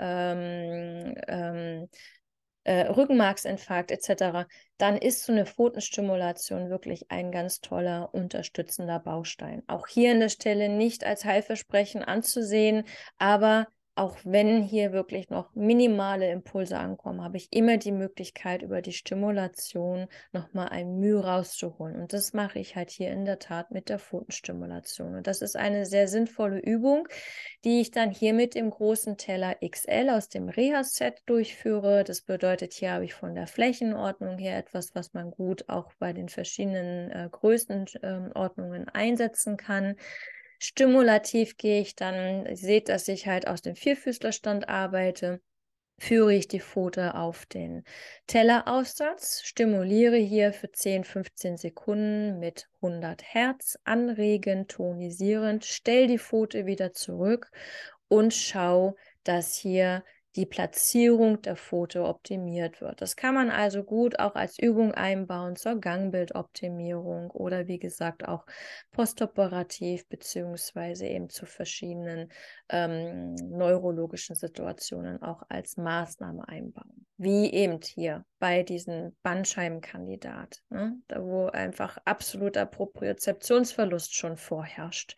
ähm, ähm, äh, Rückenmarksinfarkt et cetera, dann ist so eine Pfotenstimulation wirklich ein ganz toller unterstützender Baustein. Auch hier an der Stelle nicht als Heilversprechen anzusehen, aber auch wenn hier wirklich noch minimale Impulse ankommen, habe ich immer die Möglichkeit, über die Stimulation nochmal ein Mühe rauszuholen. Und das mache ich halt hier in der Tat mit der Pfotenstimulation. Und das ist eine sehr sinnvolle Übung, die ich dann hier mit dem großen Teller X L aus dem Reha-Set durchführe. Das bedeutet, hier habe ich von der Flächenordnung her etwas, was man gut auch bei den verschiedenen äh, Größenordnungen äh, einsetzen kann. Stimulativ gehe ich dann, ihr seht, dass ich halt aus dem Vierfüßlerstand arbeite, führe ich die Pfote auf den Telleraussatz, stimuliere hier für zehn, fünfzehn Sekunden mit hundert Hertz, anregend, tonisierend, stell die Pfote wieder zurück und schau, dass hier die Platzierung der Pfote optimiert wird. Das kann man also gut auch als Übung einbauen zur Gangbildoptimierung oder wie gesagt auch postoperativ beziehungsweise eben zu verschiedenen ähm, neurologischen Situationen auch als Maßnahme einbauen. Wie eben hier bei diesem Bandscheibenkandidat, ne? Da wo einfach absoluter Propriozeptionsverlust schon vorherrscht.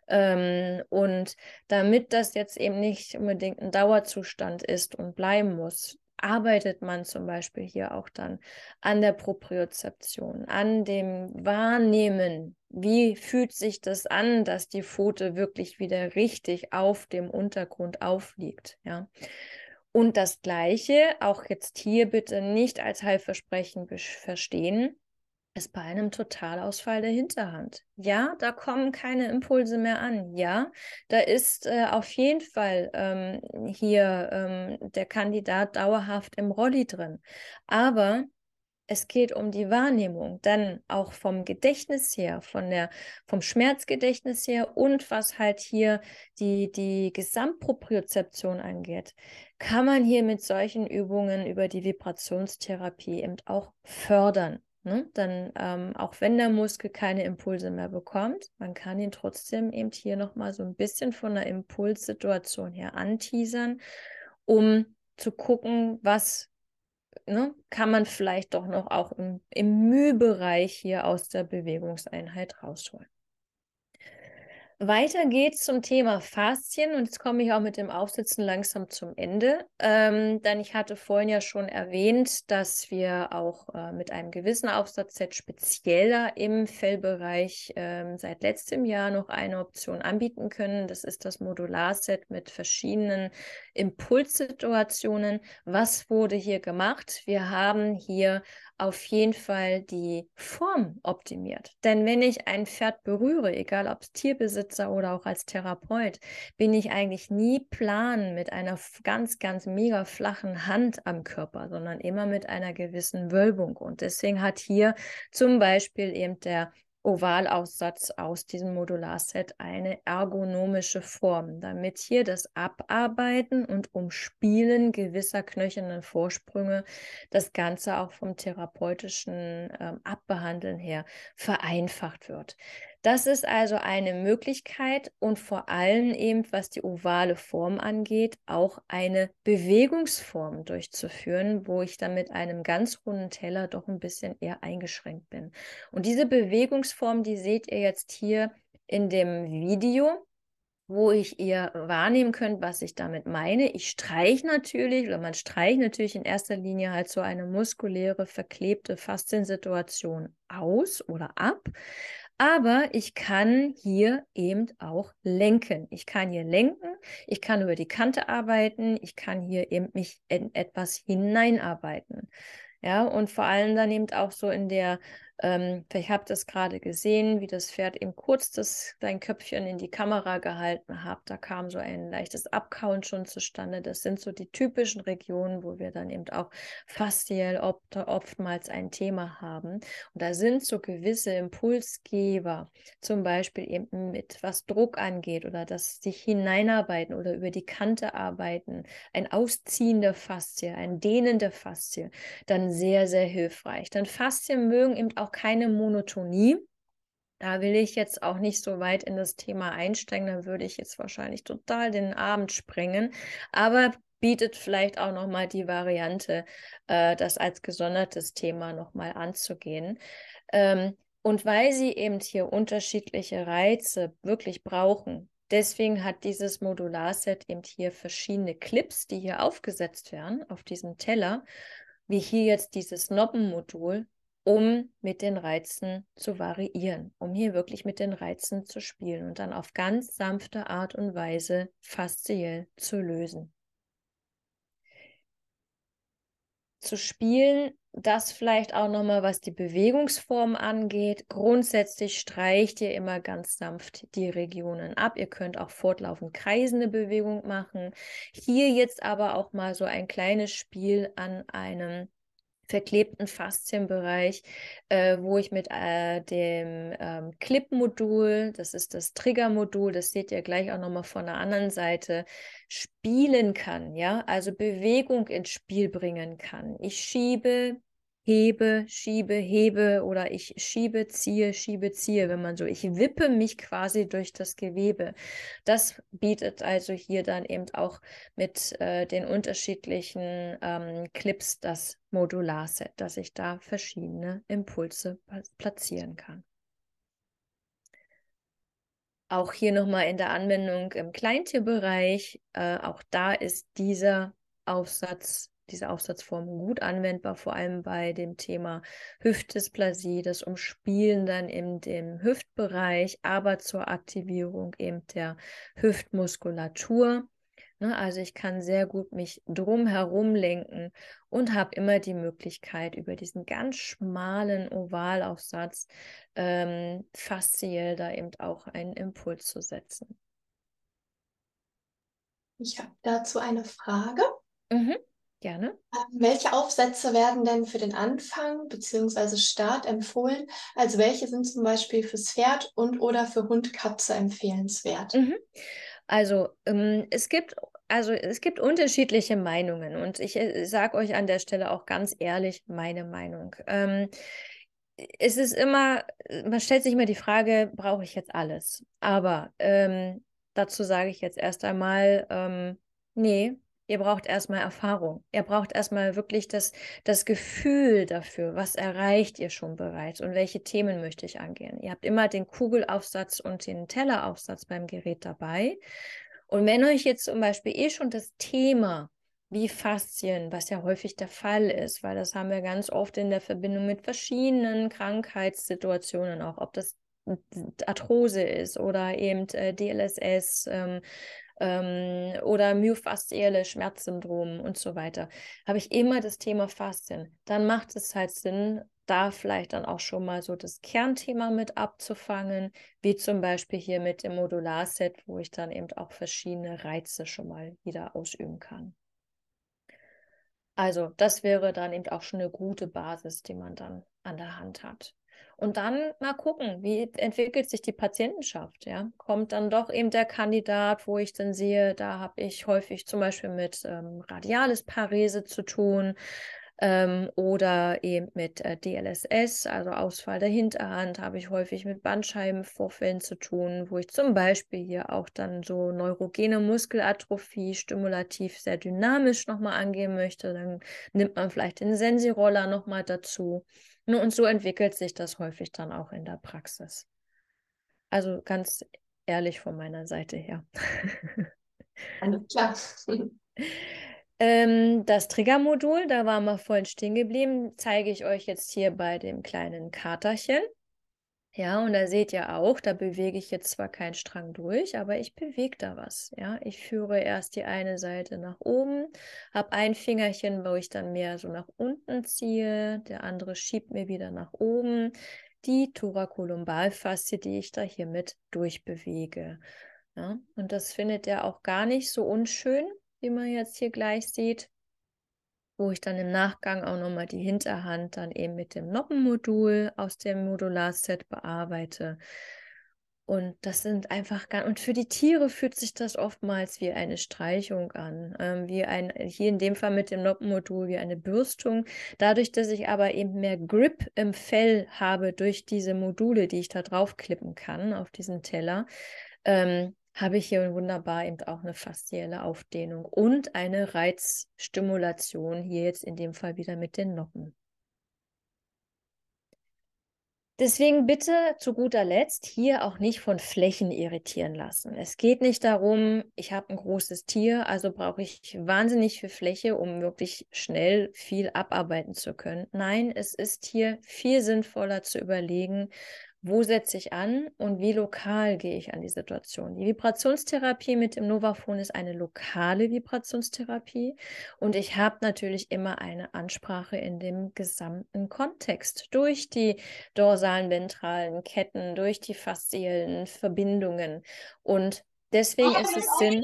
Ähm, und damit das jetzt eben nicht unbedingt ein Dauerzustand ist und bleiben muss, arbeitet man zum Beispiel hier auch dann an der Propriozeption, an dem Wahrnehmen. Wie fühlt sich das an, dass die Pfote wirklich wieder richtig auf dem Untergrund aufliegt, ja? Und das Gleiche, auch jetzt hier bitte nicht als Heilversprechen verstehen, ist bei einem Totalausfall der Hinterhand. Ja, da kommen keine Impulse mehr an. Ja, da ist äh, auf jeden Fall ähm, hier ähm, der Kandidat dauerhaft im Rolli drin. Aber es geht um die Wahrnehmung, dann auch vom Gedächtnis her, von der, vom Schmerzgedächtnis her und was halt hier die, die Gesamtpropriozeption angeht, kann man hier mit solchen Übungen über die Vibrationstherapie eben auch fördern. Ne? Dann, ähm, auch wenn der Muskel keine Impulse mehr bekommt, man kann ihn trotzdem eben hier nochmal so ein bisschen von der Impulssituation her anteasern, um zu gucken, was Ne, kann man vielleicht doch noch auch im, im Mühbereich hier aus der Bewegungseinheit rausholen. Weiter geht's zum Thema Faszien und jetzt komme ich auch mit dem Aufsitzen langsam zum Ende, ähm, denn ich hatte vorhin ja schon erwähnt, dass wir auch äh, mit einem gewissen Aufsatzset spezieller im Fellbereich ähm, seit letztem Jahr noch eine Option anbieten können. Das ist das Modularset mit verschiedenen Impulssituationen. Was wurde hier gemacht? Wir haben hier auf jeden Fall die Form optimiert. Denn wenn ich ein Pferd berühre, egal ob es Tierbesitzer oder auch als Therapeut, bin ich eigentlich nie plan mit einer ganz, ganz mega flachen Hand am Körper, sondern immer mit einer gewissen Wölbung. Und deswegen hat hier zum Beispiel eben der Ovalaussatz aus diesem Modularset eine ergonomische Form, damit hier das Abarbeiten und Umspielen gewisser knöchernen Vorsprünge das Ganze auch vom therapeutischen ähm, Abbehandeln her vereinfacht wird. Das ist also eine Möglichkeit und vor allem eben, was die ovale Form angeht, auch eine Bewegungsform durchzuführen, wo ich dann mit einem ganz runden Teller doch ein bisschen eher eingeschränkt bin. Und diese Bewegungsform, die seht ihr jetzt hier in dem Video, wo ich ihr wahrnehmen könnt, was ich damit meine. Ich streiche natürlich, oder man streicht natürlich in erster Linie halt so eine muskuläre, verklebte Fasziensituation aus oder ab. Aber ich kann hier eben auch lenken. Ich kann hier lenken, ich kann über die Kante arbeiten, ich kann hier eben mich in etwas hineinarbeiten. Ja, und vor allem dann eben auch so in der, ähm, vielleicht habt ihr es gerade gesehen, wie das Pferd eben kurz das, sein Köpfchen in die Kamera gehalten hat. Da kam so ein leichtes Abkauen schon zustande. Das sind so die typischen Regionen, wo wir dann eben auch fasziell oft, oftmals ein Thema haben. Und da sind so gewisse Impulsgeber, zum Beispiel eben mit, was Druck angeht oder das sich hineinarbeiten oder über die Kante arbeiten, ein Ausziehen der Faszie, ein Dehnen der Faszie, dann sehr, sehr hilfreich. Dann Faszien mögen eben auch keine Monotonie. Da will ich jetzt auch nicht so weit in das Thema einsteigen, da würde ich jetzt wahrscheinlich total den Abend sprengen, aber bietet vielleicht auch nochmal die Variante, äh, das als gesondertes Thema nochmal anzugehen. Ähm, und weil sie eben hier unterschiedliche Reize wirklich brauchen, deswegen hat dieses Modularset eben hier verschiedene Clips, die hier aufgesetzt werden auf diesem Teller, wie hier jetzt dieses Noppenmodul, um mit den Reizen zu variieren, um hier wirklich mit den Reizen zu spielen und dann auf ganz sanfte Art und Weise fasziell zu lösen. Zu spielen, das vielleicht auch nochmal, was die Bewegungsform angeht. Grundsätzlich streicht ihr immer ganz sanft die Regionen ab. Ihr könnt auch fortlaufend kreisende Bewegung machen. Hier jetzt aber auch mal so ein kleines Spiel an einem verklebten Faszienbereich, äh, wo ich mit äh, dem ähm, Clip-Modul, das ist das Trigger-Modul, das seht ihr gleich auch nochmal von der anderen Seite, spielen kann, ja, also Bewegung ins Spiel bringen kann. Ich schiebe, hebe, schiebe, hebe oder ich schiebe, ziehe, schiebe, ziehe, wenn man so, ich wippe mich quasi durch das Gewebe. Das bietet also hier dann eben auch mit äh, den unterschiedlichen ähm, Clips das Modularset, dass ich da verschiedene Impulse platzieren kann. Auch hier nochmal in der Anwendung im Kleintierbereich, äh, auch da ist dieser Aufsatz, diese Aufsatzform gut anwendbar, vor allem bei dem Thema Hüftdysplasie, das Umspielen dann in dem Hüftbereich, aber zur Aktivierung eben der Hüftmuskulatur. Ne, also ich kann sehr gut mich drumherum lenken und habe immer die Möglichkeit, über diesen ganz schmalen Ovalaufsatz ähm, fasziell da eben auch einen Impuls zu setzen. Ich habe dazu eine Frage. Mhm, gerne. Ähm, Welche Aufsätze werden denn für den Anfang bzw. Start empfohlen? Also welche sind zum Beispiel fürs Pferd und oder für Hund, Katze empfehlenswert? Mhm. Also ähm, es gibt, also es gibt unterschiedliche Meinungen und ich äh, sage euch an der Stelle auch ganz ehrlich meine Meinung. Ähm, es ist immer, man stellt sich immer die Frage, brauche ich jetzt alles? Aber ähm, dazu sage ich jetzt erst einmal, ähm, nee, ihr braucht erstmal Erfahrung. Ihr braucht erstmal wirklich das, das Gefühl dafür, was erreicht ihr schon bereits und welche Themen möchte ich angehen. Ihr habt immer den Kugelaufsatz und den Telleraufsatz beim Gerät dabei. Und wenn euch jetzt zum Beispiel eh schon das Thema wie Faszien, was ja häufig der Fall ist, weil das haben wir ganz oft in der Verbindung mit verschiedenen Krankheitssituationen auch, ob das Arthrose ist oder eben äh, D L S S ähm, ähm, oder myofaszielle Schmerzsyndrom und so weiter, habe ich immer das Thema Faszien. Dann macht es halt Sinn, da vielleicht dann auch schon mal so das Kernthema mit abzufangen, wie zum Beispiel hier mit dem Modularset, wo ich dann eben auch verschiedene Reize schon mal wieder ausüben kann. Also das wäre dann eben auch schon eine gute Basis, die man dann an der Hand hat. Und dann mal gucken, wie entwickelt sich die Patientenschaft, ja? Kommt dann doch eben der Kandidat, wo ich dann sehe, da habe ich häufig zum Beispiel mit ähm, Radialis-Parese zu tun, ähm, oder eben mit äh, D L S S, also Ausfall der Hinterhand, habe ich häufig mit Bandscheibenvorfällen zu tun, wo ich zum Beispiel hier auch dann so neurogene Muskelatrophie stimulativ sehr dynamisch nochmal angehen möchte. Dann nimmt man vielleicht den Sensi-Roller nochmal dazu. Und so entwickelt sich das häufig dann auch in der Praxis. Also ganz ehrlich von meiner Seite her. Alles klar. Ähm, das Triggermodul, da waren wir vorhin stehen geblieben, zeige ich euch jetzt hier bei dem kleinen Katerchen. Ja, und da seht ihr auch, da bewege ich jetzt zwar keinen Strang durch, aber ich bewege da was. Ja, ich führe erst die eine Seite nach oben, habe ein Fingerchen, wo ich dann mehr so nach unten ziehe, der andere schiebt mir wieder nach oben. Die Thoracolumbalfaszie, die ich da hiermit durchbewege. Ja, und das findet ihr auch gar nicht so unschön, wie man jetzt hier gleich sieht, wo ich dann im Nachgang auch nochmal die Hinterhand dann eben mit dem Noppenmodul aus dem Modularset bearbeite. Und das sind einfach ganz, und für die Tiere fühlt sich das oftmals wie eine Streichung an, ähm, wie ein, hier in dem Fall mit dem Noppenmodul wie eine Bürstung. Dadurch, dass ich aber eben mehr Grip im Fell habe durch diese Module, die ich da draufklippen kann auf diesen Teller, ähm, habe ich hier wunderbar eben auch eine faszielle Aufdehnung und eine Reizstimulation, hier jetzt in dem Fall wieder mit den Noppen. Deswegen bitte zu guter Letzt hier auch nicht von Flächen irritieren lassen. Es geht nicht darum, ich habe ein großes Tier, also brauche ich wahnsinnig viel Fläche, um wirklich schnell viel abarbeiten zu können. Nein, es ist hier viel sinnvoller zu überlegen, wo setze ich an und wie lokal gehe ich an die Situation. Die Vibrationstherapie mit dem Novafon ist eine lokale Vibrationstherapie und ich habe natürlich immer eine Ansprache in dem gesamten Kontext durch die dorsalen, ventralen Ketten, durch die fasziellen Verbindungen. Und deswegen ist es Sinn,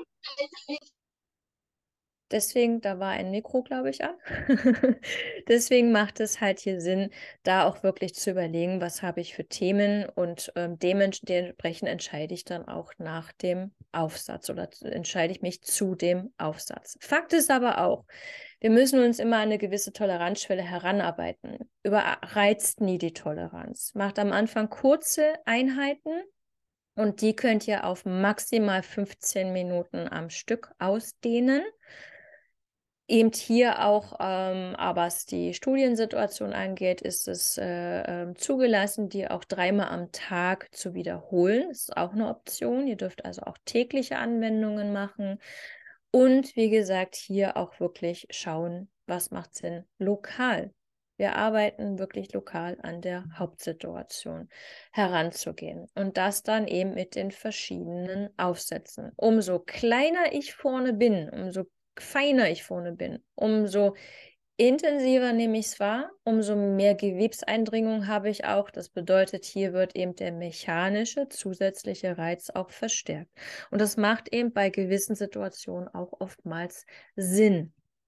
deswegen, da war ein Mikro, glaube ich, an. Deswegen macht es halt hier Sinn, da auch wirklich zu überlegen, was habe ich für Themen und ähm, dementsprechend entscheide ich dann auch nach dem Aufsatz oder entscheide ich mich zu dem Aufsatz. Fakt ist aber auch, wir müssen uns immer an eine gewisse Toleranzschwelle heranarbeiten. Überreizt nie die Toleranz. Macht am Anfang kurze Einheiten und die könnt ihr auf maximal fünfzehn Minuten am Stück ausdehnen. Eben hier auch, ähm, aber was die Studiensituation angeht, ist es äh, äh, zugelassen, die auch dreimal am Tag zu wiederholen. Das ist auch eine Option. Ihr dürft also auch tägliche Anwendungen machen. Und wie gesagt, hier auch wirklich schauen, was macht Sinn lokal. Wir arbeiten wirklich lokal an der Hauptsituation heranzugehen und das dann eben mit den verschiedenen Aufsätzen. Umso kleiner ich vorne bin, umso feiner ich vorne bin, umso intensiver nehme ich es wahr, umso mehr Gewebseindringung habe ich auch. Das bedeutet, hier wird eben der mechanische zusätzliche Reiz auch verstärkt. Und das macht eben bei gewissen Situationen auch oftmals Sinn.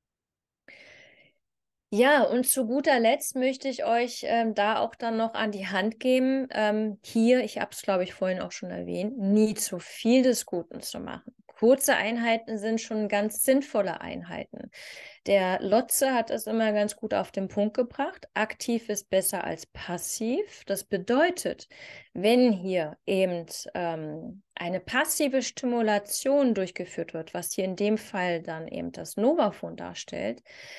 Ja, und zu guter Letzt möchte ich euch ähm, da auch dann noch an die Hand geben, ähm, hier, ich habe es glaube ich vorhin auch schon erwähnt, nie zu viel des Guten zu machen. Kurze Einheiten sind schon ganz sinnvolle Einheiten. Der Lotze hat es immer ganz gut auf den Punkt gebracht. Aktiv ist besser als passiv. Das bedeutet, wenn hier eben ähm, eine passive Stimulation durchgeführt wird, was hier in dem Fall dann eben das Novafon darstellt,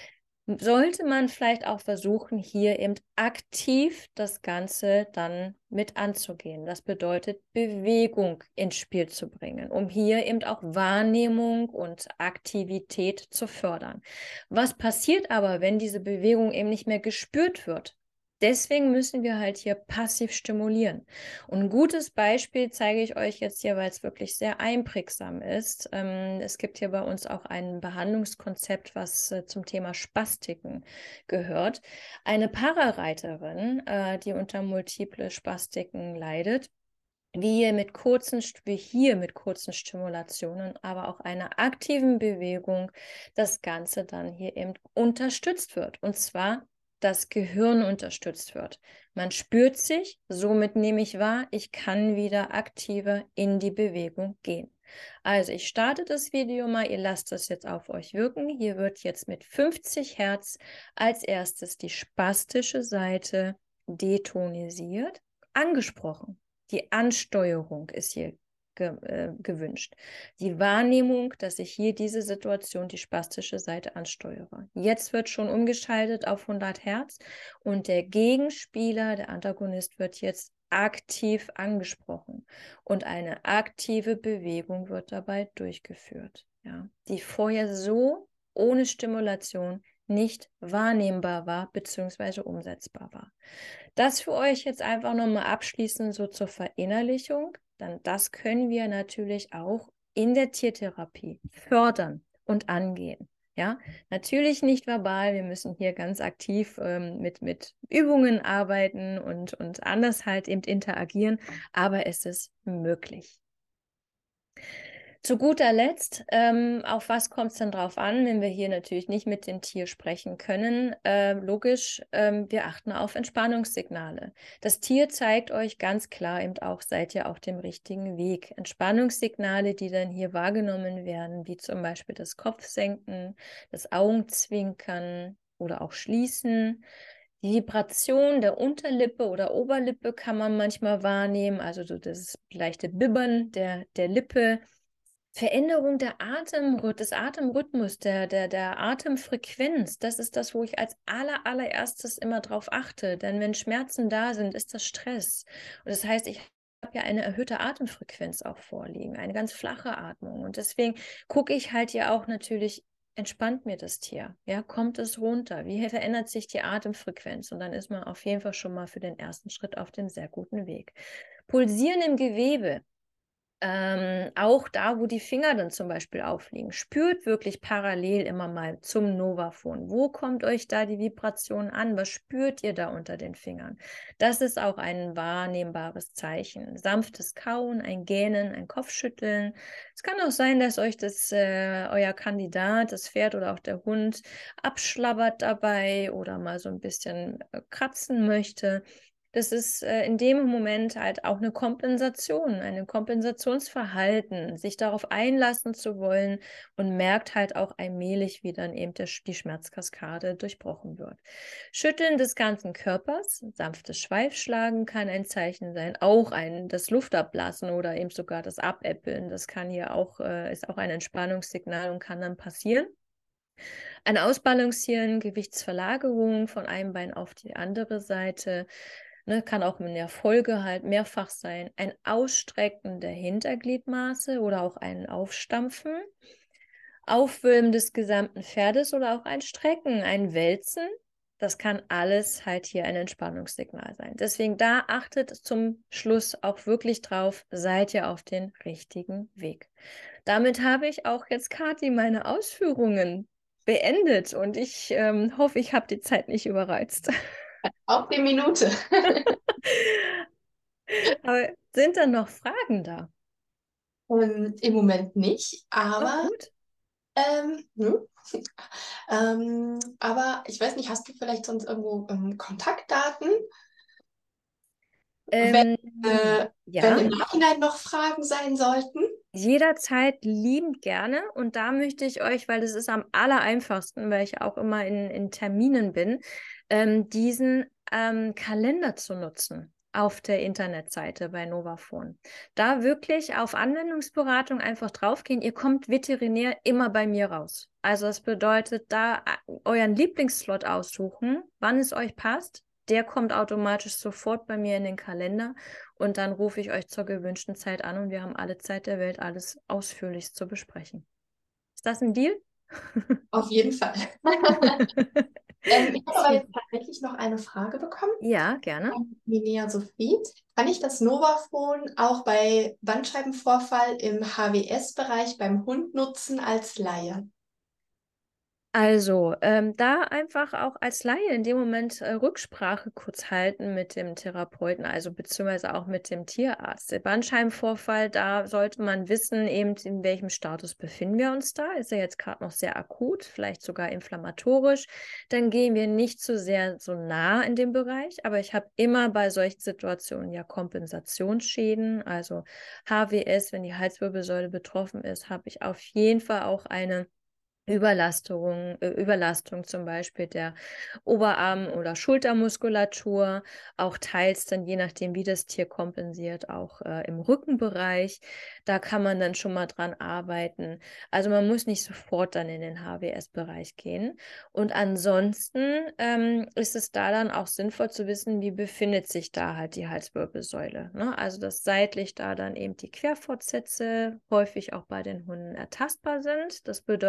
sollte man vielleicht auch versuchen, hier eben aktiv das Ganze dann mit anzugehen. Das bedeutet, Bewegung ins Spiel zu bringen, um hier eben auch Wahrnehmung und Aktivität zu fördern. Was passiert aber, wenn diese Bewegung eben nicht mehr gespürt wird? Deswegen müssen wir halt hier passiv stimulieren. Und ein gutes Beispiel zeige ich euch jetzt hier, weil es wirklich sehr einprägsam ist. Ähm, es gibt hier bei uns auch ein Behandlungskonzept, was äh, zum Thema Spastiken gehört. Eine Parareiterin, äh, die unter multiple Spastiken leidet, wie hier mit kurzen, wie hier mit kurzen Stimulationen, aber auch einer aktiven Bewegung das Ganze dann hier eben unterstützt wird. Und zwar das Gehirn unterstützt wird. Man spürt sich, somit nehme ich wahr, ich kann wieder aktiver in die Bewegung gehen. Also ich starte das Video mal, ihr lasst das jetzt auf euch wirken. Hier wird jetzt mit fünfzig Hertz als erstes die spastische Seite detonisiert, angesprochen. Die Ansteuerung ist hier ge äh, gewünscht. Die Wahrnehmung, dass ich hier diese Situation, die spastische Seite ansteuere. Jetzt wird schon umgeschaltet auf hundert Hertz und der Gegenspieler, der Antagonist, wird jetzt aktiv angesprochen und eine aktive Bewegung wird dabei durchgeführt, ja, die vorher so ohne Stimulation nicht wahrnehmbar war bzw. umsetzbar war. Das für euch jetzt einfach nochmal abschließend so zur Verinnerlichung, dann das können wir natürlich auch in der Tiertherapie fördern und angehen. Ja, natürlich nicht verbal, wir müssen hier ganz aktiv ähm, mit, mit Übungen arbeiten und, und anders halt eben interagieren, aber es ist möglich. Zu guter Letzt, ähm, auf was kommt es denn drauf an, wenn wir hier natürlich nicht mit dem Tier sprechen können? Äh, logisch, ähm, wir achten auf Entspannungssignale. Das Tier zeigt euch ganz klar eben auch, seid ihr auf dem richtigen Weg. Entspannungssignale, die dann hier wahrgenommen werden, wie zum Beispiel das Kopfsenken, das Augenzwinkern oder auch Schließen. Die Vibration der Unterlippe oder Oberlippe kann man manchmal wahrnehmen, also so das leichte Bibbern der, der Lippe. Veränderung der Atem, des Atemrhythmus, der, der, der Atemfrequenz, das ist das, wo ich als aller, allererstes immer drauf achte. Denn wenn Schmerzen da sind, ist das Stress. Und das heißt, ich habe ja eine erhöhte Atemfrequenz auch vorliegen, eine ganz flache Atmung. Und deswegen gucke ich halt ja auch natürlich, entspannt mir das Tier? Ja, kommt es runter? Wie verändert sich die Atemfrequenz? Und dann ist man auf jeden Fall schon mal für den ersten Schritt auf dem sehr guten Weg. Pulsieren im Gewebe. Ähm, auch da, wo die Finger dann zum Beispiel aufliegen, spürt wirklich parallel immer mal zum Novafon. Wo kommt euch da die Vibration an? Was spürt ihr da unter den Fingern? Das ist auch ein wahrnehmbares Zeichen. Sanftes Kauen, ein Gähnen, ein Kopfschütteln. Es kann auch sein, dass euch das äh, euer Kandidat, das Pferd oder auch der Hund abschlabbert dabei oder mal so ein bisschen äh, kratzen möchte. Das ist äh, in dem Moment halt auch eine Kompensation, ein Kompensationsverhalten, sich darauf einlassen zu wollen und merkt halt auch allmählich, wie dann eben der, die Schmerzkaskade durchbrochen wird. Schütteln des ganzen Körpers, sanftes Schweifschlagen kann ein Zeichen sein, auch ein, das Luftablassen oder eben sogar das Abäppeln, das kann hier auch, äh, ist auch ein Entspannungssignal und kann dann passieren. Ein Ausbalancieren, Gewichtsverlagerung von einem Bein auf die andere Seite, ne, kann auch in der Folge halt mehrfach sein. Ein Ausstrecken der Hintergliedmaße oder auch ein Aufstampfen. Aufwölben des gesamten Pferdes oder auch ein Strecken, ein Wälzen. Das kann alles halt hier ein Entspannungssignal sein. Deswegen da achtet zum Schluss auch wirklich drauf, seid ihr auf den richtigen Weg. Damit habe ich auch jetzt, Kathi, meine Ausführungen beendet und ich ähm, hoffe, ich habe die Zeit nicht überreizt. Auf die Minute. Aber sind da noch Fragen da? Ähm, im Moment nicht, Oh, aber gut. ähm, nö. ähm, aber ich weiß nicht, hast du vielleicht sonst irgendwo ähm, Kontaktdaten? Wenn, Ähm, äh, wenn ja, im Nachhinein noch Fragen sein sollten? jederzeit liebend gerne. Und da möchte ich euch, weil das ist am allereinfachsten, weil ich auch immer in, in Terminen bin, ähm, diesen ähm, Kalender zu nutzen auf der Internetseite bei Novafon. Da wirklich auf Anwendungsberatung einfach draufgehen. Ihr kommt veterinär immer bei mir raus. Also das bedeutet, da euren Lieblingsslot aussuchen, wann es euch passt. Der kommt automatisch sofort bei mir in den Kalender und dann rufe ich euch zur gewünschten Zeit an und wir haben alle Zeit der Welt, alles ausführlich zu besprechen. Ist das ein Deal? Auf jeden Fall. Ähm, ich habe aber jetzt tatsächlich noch eine Frage bekommen Ja, gerne. von Linnea Sophie. Kann ich das Novafon auch bei Bandscheibenvorfall im H W S-Bereich beim Hund nutzen als Laie? Also, ähm, da einfach auch als Laie in dem Moment äh, Rücksprache kurz halten mit dem Therapeuten, also beziehungsweise auch mit dem Tierarzt. Der Bandscheibenvorfall, da sollte man wissen, eben in welchem Status befinden wir uns da. Ist er jetzt gerade noch sehr akut, vielleicht sogar inflammatorisch? Dann gehen wir nicht zu sehr so nah in dem Bereich, aber ich habe immer bei solchen Situationen ja Kompensationsschäden, also H W S, wenn die Halswirbelsäule betroffen ist, habe ich auf jeden Fall auch eine Überlastung, äh, Überlastung zum Beispiel der Oberarm- oder Schultermuskulatur, auch teils dann, je nachdem, wie das Tier kompensiert, auch äh, im Rückenbereich. Da kann man dann schon mal dran arbeiten. Also man muss nicht sofort dann in den H W S-Bereich gehen. Und ansonsten ähm, ist es da dann auch sinnvoll zu wissen, wie befindet sich da halt die Halswirbelsäule. Ne? Also dass seitlich da dann eben die Querfortsätze häufig auch bei den Hunden ertastbar sind. Das bedeutet, wir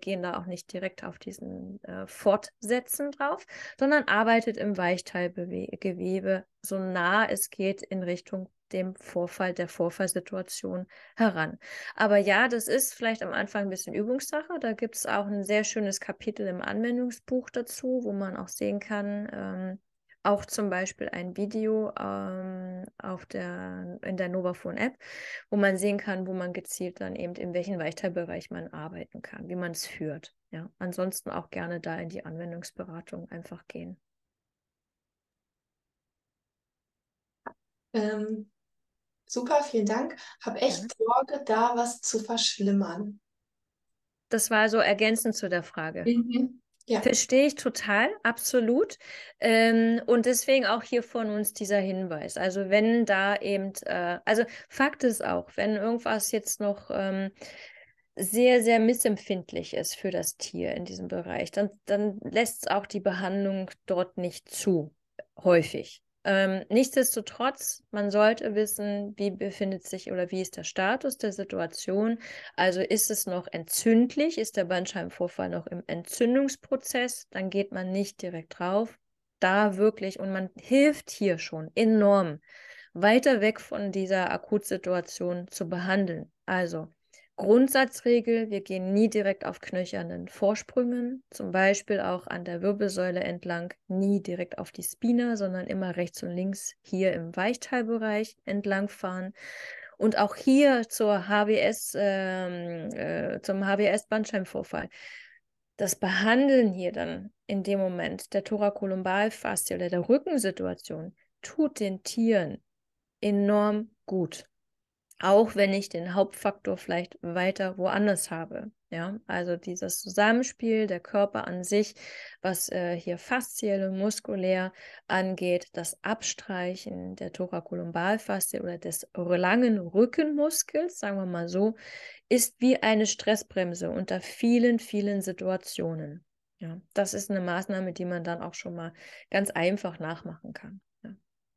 gehen da auch nicht direkt auf diesen äh, Fortsetzen drauf, sondern arbeitet im Weichteilgewebe so nah es geht in Richtung dem Vorfall, der Vorfallsituation heran. Aber ja, das ist vielleicht am Anfang ein bisschen Übungssache. Da gibt es auch ein sehr schönes Kapitel im Anwendungsbuch dazu, wo man auch sehen kann, ähm, auch zum Beispiel ein Video ähm, auf der, in der Novaphone-App, wo man sehen kann, wo man gezielt dann eben in welchem Weichteilbereich man arbeiten kann, wie man es führt. Ja, ansonsten auch gerne da in die Anwendungsberatung einfach gehen. Ähm, super, vielen Dank. Habe Gerne. echt Sorge, da was zu verschlimmern. Das war so ergänzend zu der Frage. Mhm. Ja. Verstehe ich total, absolut. Ähm, und deswegen auch hier von uns dieser Hinweis. Also wenn da eben, äh, also Fakt ist auch, wenn irgendwas jetzt noch ähm, sehr, sehr missempfindlich ist für das Tier in diesem Bereich, dann, dann lässt es auch die Behandlung dort nicht zu, häufig. Ähm, nichtsdestotrotz, man sollte wissen, wie befindet sich oder wie ist der Status der Situation. Also ist es noch entzündlich, ist der Bandscheibenvorfall noch im Entzündungsprozess, dann geht man nicht direkt drauf. Da wirklich, und man hilft hier schon enorm, weiter weg von dieser Akutsituation zu behandeln. Also Grundsatzregel, wir gehen nie direkt auf knöchernen Vorsprüngen, zum Beispiel auch an der Wirbelsäule entlang, nie direkt auf die Spina, sondern immer rechts und links hier im Weichteilbereich entlang fahren. Und auch hier zur H B S, ähm, äh, zum H B S-Bandscheibenvorfall. Das Behandeln hier dann in dem Moment der Thorakolumbalfaszie oder der Rückensituation tut den Tieren enorm gut. Auch wenn ich den Hauptfaktor vielleicht weiter woanders habe. Ja, also dieses Zusammenspiel der Körper an sich, was äh, hier fasziell und muskulär angeht, das Abstreichen der Thorakolumbalfaszie oder des langen Rückenmuskels, sagen wir mal so, ist wie eine Stressbremse unter vielen, vielen Situationen. Ja, das ist eine Maßnahme, die man dann auch schon mal ganz einfach nachmachen kann. Ja.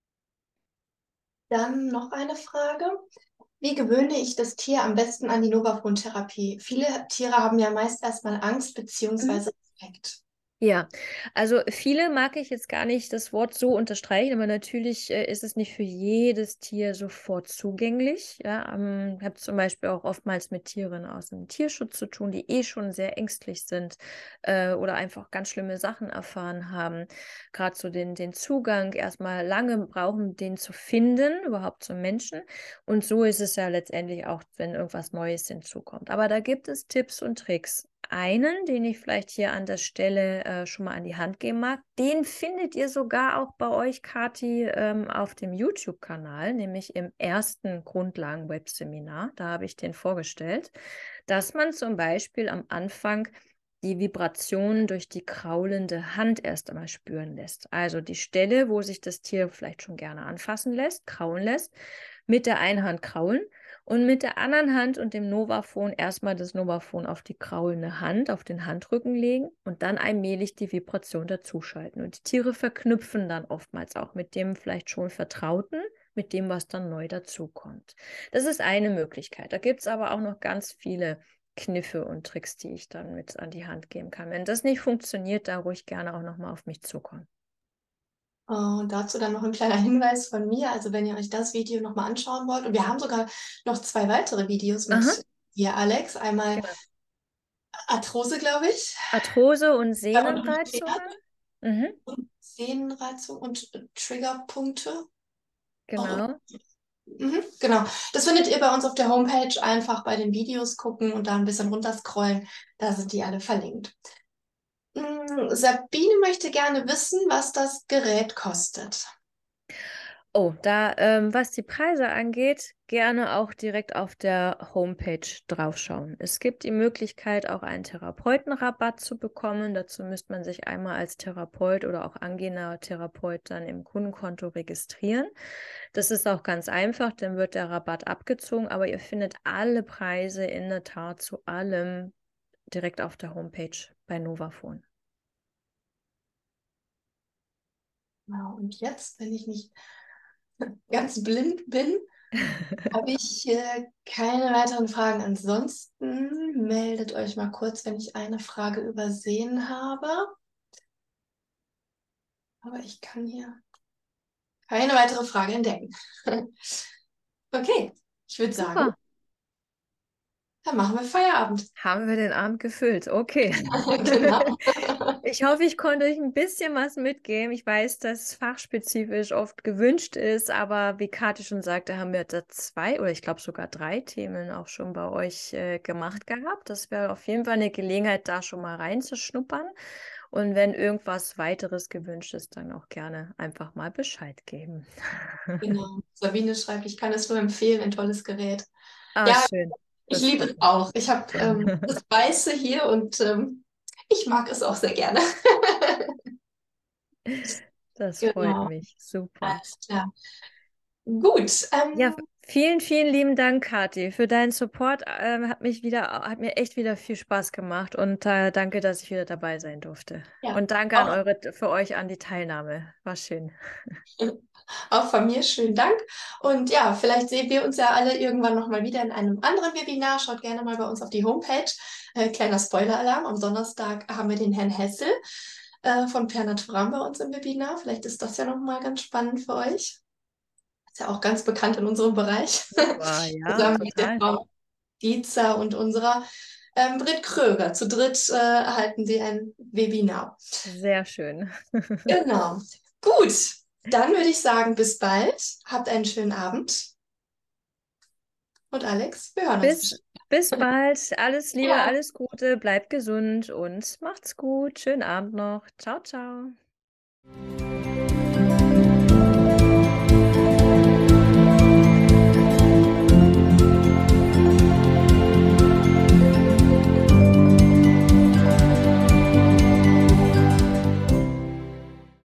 Dann noch eine Frage. Wie gewöhne ich das Tier am besten an die Novaphone-Therapie? Viele Tiere haben ja meist erstmal Angst Mhm. bzw. Respekt. Ja, also viele mag ich jetzt gar nicht das Wort so unterstreichen, aber natürlich äh, ist es nicht für jedes Tier sofort zugänglich. Ja, ähm, ich habe zum Beispiel auch oftmals mit Tieren aus dem Tierschutz zu tun, die eh schon sehr ängstlich sind äh, oder einfach ganz schlimme Sachen erfahren haben. Gerade so den, den Zugang erstmal lange brauchen, den zu finden, überhaupt zum Menschen. Und so ist es ja letztendlich auch, wenn irgendwas Neues hinzukommt. Aber da gibt es Tipps und Tricks. Einen, den ich vielleicht hier an der Stelle äh, schon mal an die Hand geben mag, den findet ihr sogar auch bei euch, Kathi, ähm, auf dem YouTube-Kanal, nämlich im ersten Grundlagen-Webseminar. Da habe ich den vorgestellt, dass man zum Beispiel am Anfang die Vibrationen durch die kraulende Hand erst einmal spüren lässt. Also die Stelle, wo sich das Tier vielleicht schon gerne anfassen lässt, kraulen lässt, mit der einen Hand kraulen und mit der anderen Hand und dem Novaphone erstmal das Novaphone auf die kraulende Hand, auf den Handrücken legen und dann allmählich die Vibration dazuschalten. Und die Tiere verknüpfen dann oftmals auch mit dem vielleicht schon Vertrauten, mit dem, was dann neu dazukommt. Das ist eine Möglichkeit. Da gibt es aber auch noch ganz viele Kniffe und Tricks, die ich dann mit an die Hand geben kann. Wenn das nicht funktioniert, da ruhig gerne auch nochmal auf mich zukommen. Und dazu dann noch ein kleiner Hinweis von mir. Also wenn ihr euch das Video nochmal anschauen wollt, und wir haben sogar noch zwei weitere Videos Aha, mit dir, Alex. Einmal genau. Arthrose, glaube ich, Arthrose und äh, und Sehnenreizungen. Mhm, und Sehnenreizung und äh, Triggerpunkte. Auch immer. genau. Mhm, genau. Das findet ihr bei uns auf der Homepage. Einfach bei den Videos gucken und da ein bisschen runterscrollen. Da sind die alle verlinkt. Mm, Sabine möchte gerne wissen, was das Gerät kostet. Oh, da, ähm, was die Preise angeht, gerne auch direkt auf der Homepage draufschauen. Es gibt die Möglichkeit, auch einen Therapeutenrabatt zu bekommen. Dazu müsste man sich einmal als Therapeut oder auch angehender Therapeut dann im Kundenkonto registrieren. Das ist auch ganz einfach, dann wird der Rabatt abgezogen, aber ihr findet alle Preise in der Tat zu allem direkt auf der Homepage bei Novaphone. Genau. Und jetzt, wenn ich nicht ganz blind bin, Habe ich äh, keine weiteren Fragen. Ansonsten meldet euch mal kurz, wenn ich eine Frage übersehen habe. Aber ich kann hier keine weitere Frage entdecken. Okay, ich würde sagen, Super. dann machen wir Feierabend. Haben wir den Abend gefüllt? Okay. Genau. Ich hoffe, ich konnte euch ein bisschen was mitgeben. Ich weiß, dass fachspezifisch oft gewünscht ist, aber wie Kathi schon sagte, haben wir da zwei oder ich glaube sogar drei Themen auch schon bei euch äh, gemacht gehabt. Das wäre auf jeden Fall eine Gelegenheit, da schon mal reinzuschnuppern. Und wenn irgendwas weiteres gewünscht ist, dann auch gerne einfach mal Bescheid geben. Genau. Sabine schreibt, ich kann es nur empfehlen, ein tolles Gerät. Ah, Ja, schön. ich Das liebe freut es mich. auch. Ich habe ähm, das Weiße hier und ähm, ich mag es auch sehr gerne. Das freut Genau, mich. Super. alles klar. Gut, Ja, ähm, vielen, vielen lieben Dank, Kathi, für deinen Support. Ähm, hat mich wieder, hat mir echt wieder viel Spaß gemacht und äh, danke, dass ich wieder dabei sein durfte. ja, Und danke an auch, eure, für euch an die Teilnahme. War schön. auch von mir schönen Dank. Und ja, vielleicht sehen wir uns ja alle irgendwann nochmal wieder in einem anderen Webinar. Schaut gerne mal bei uns auf die Homepage. Äh, kleiner Spoiler-Alarm. Am Donnerstag haben wir den Herrn Hessel äh, von Pernaturam bei uns im Webinar. Vielleicht ist das ja nochmal ganz spannend für euch. Ist ja auch ganz bekannt in unserem Bereich. Super, ja, Zusammen mit der total. Frau Dietzer und unserer ähm, Britt Kröger. Zu dritt äh, halten sie ein Webinar. Sehr schön. Genau. Gut, dann würde ich sagen, bis bald. Habt einen schönen Abend. Und Alex, wir hören uns Bis, bestimmt. bis bald. Alles Liebe, Ja. alles Gute. Bleibt gesund und macht's gut. Schönen Abend noch. Ciao, ciao.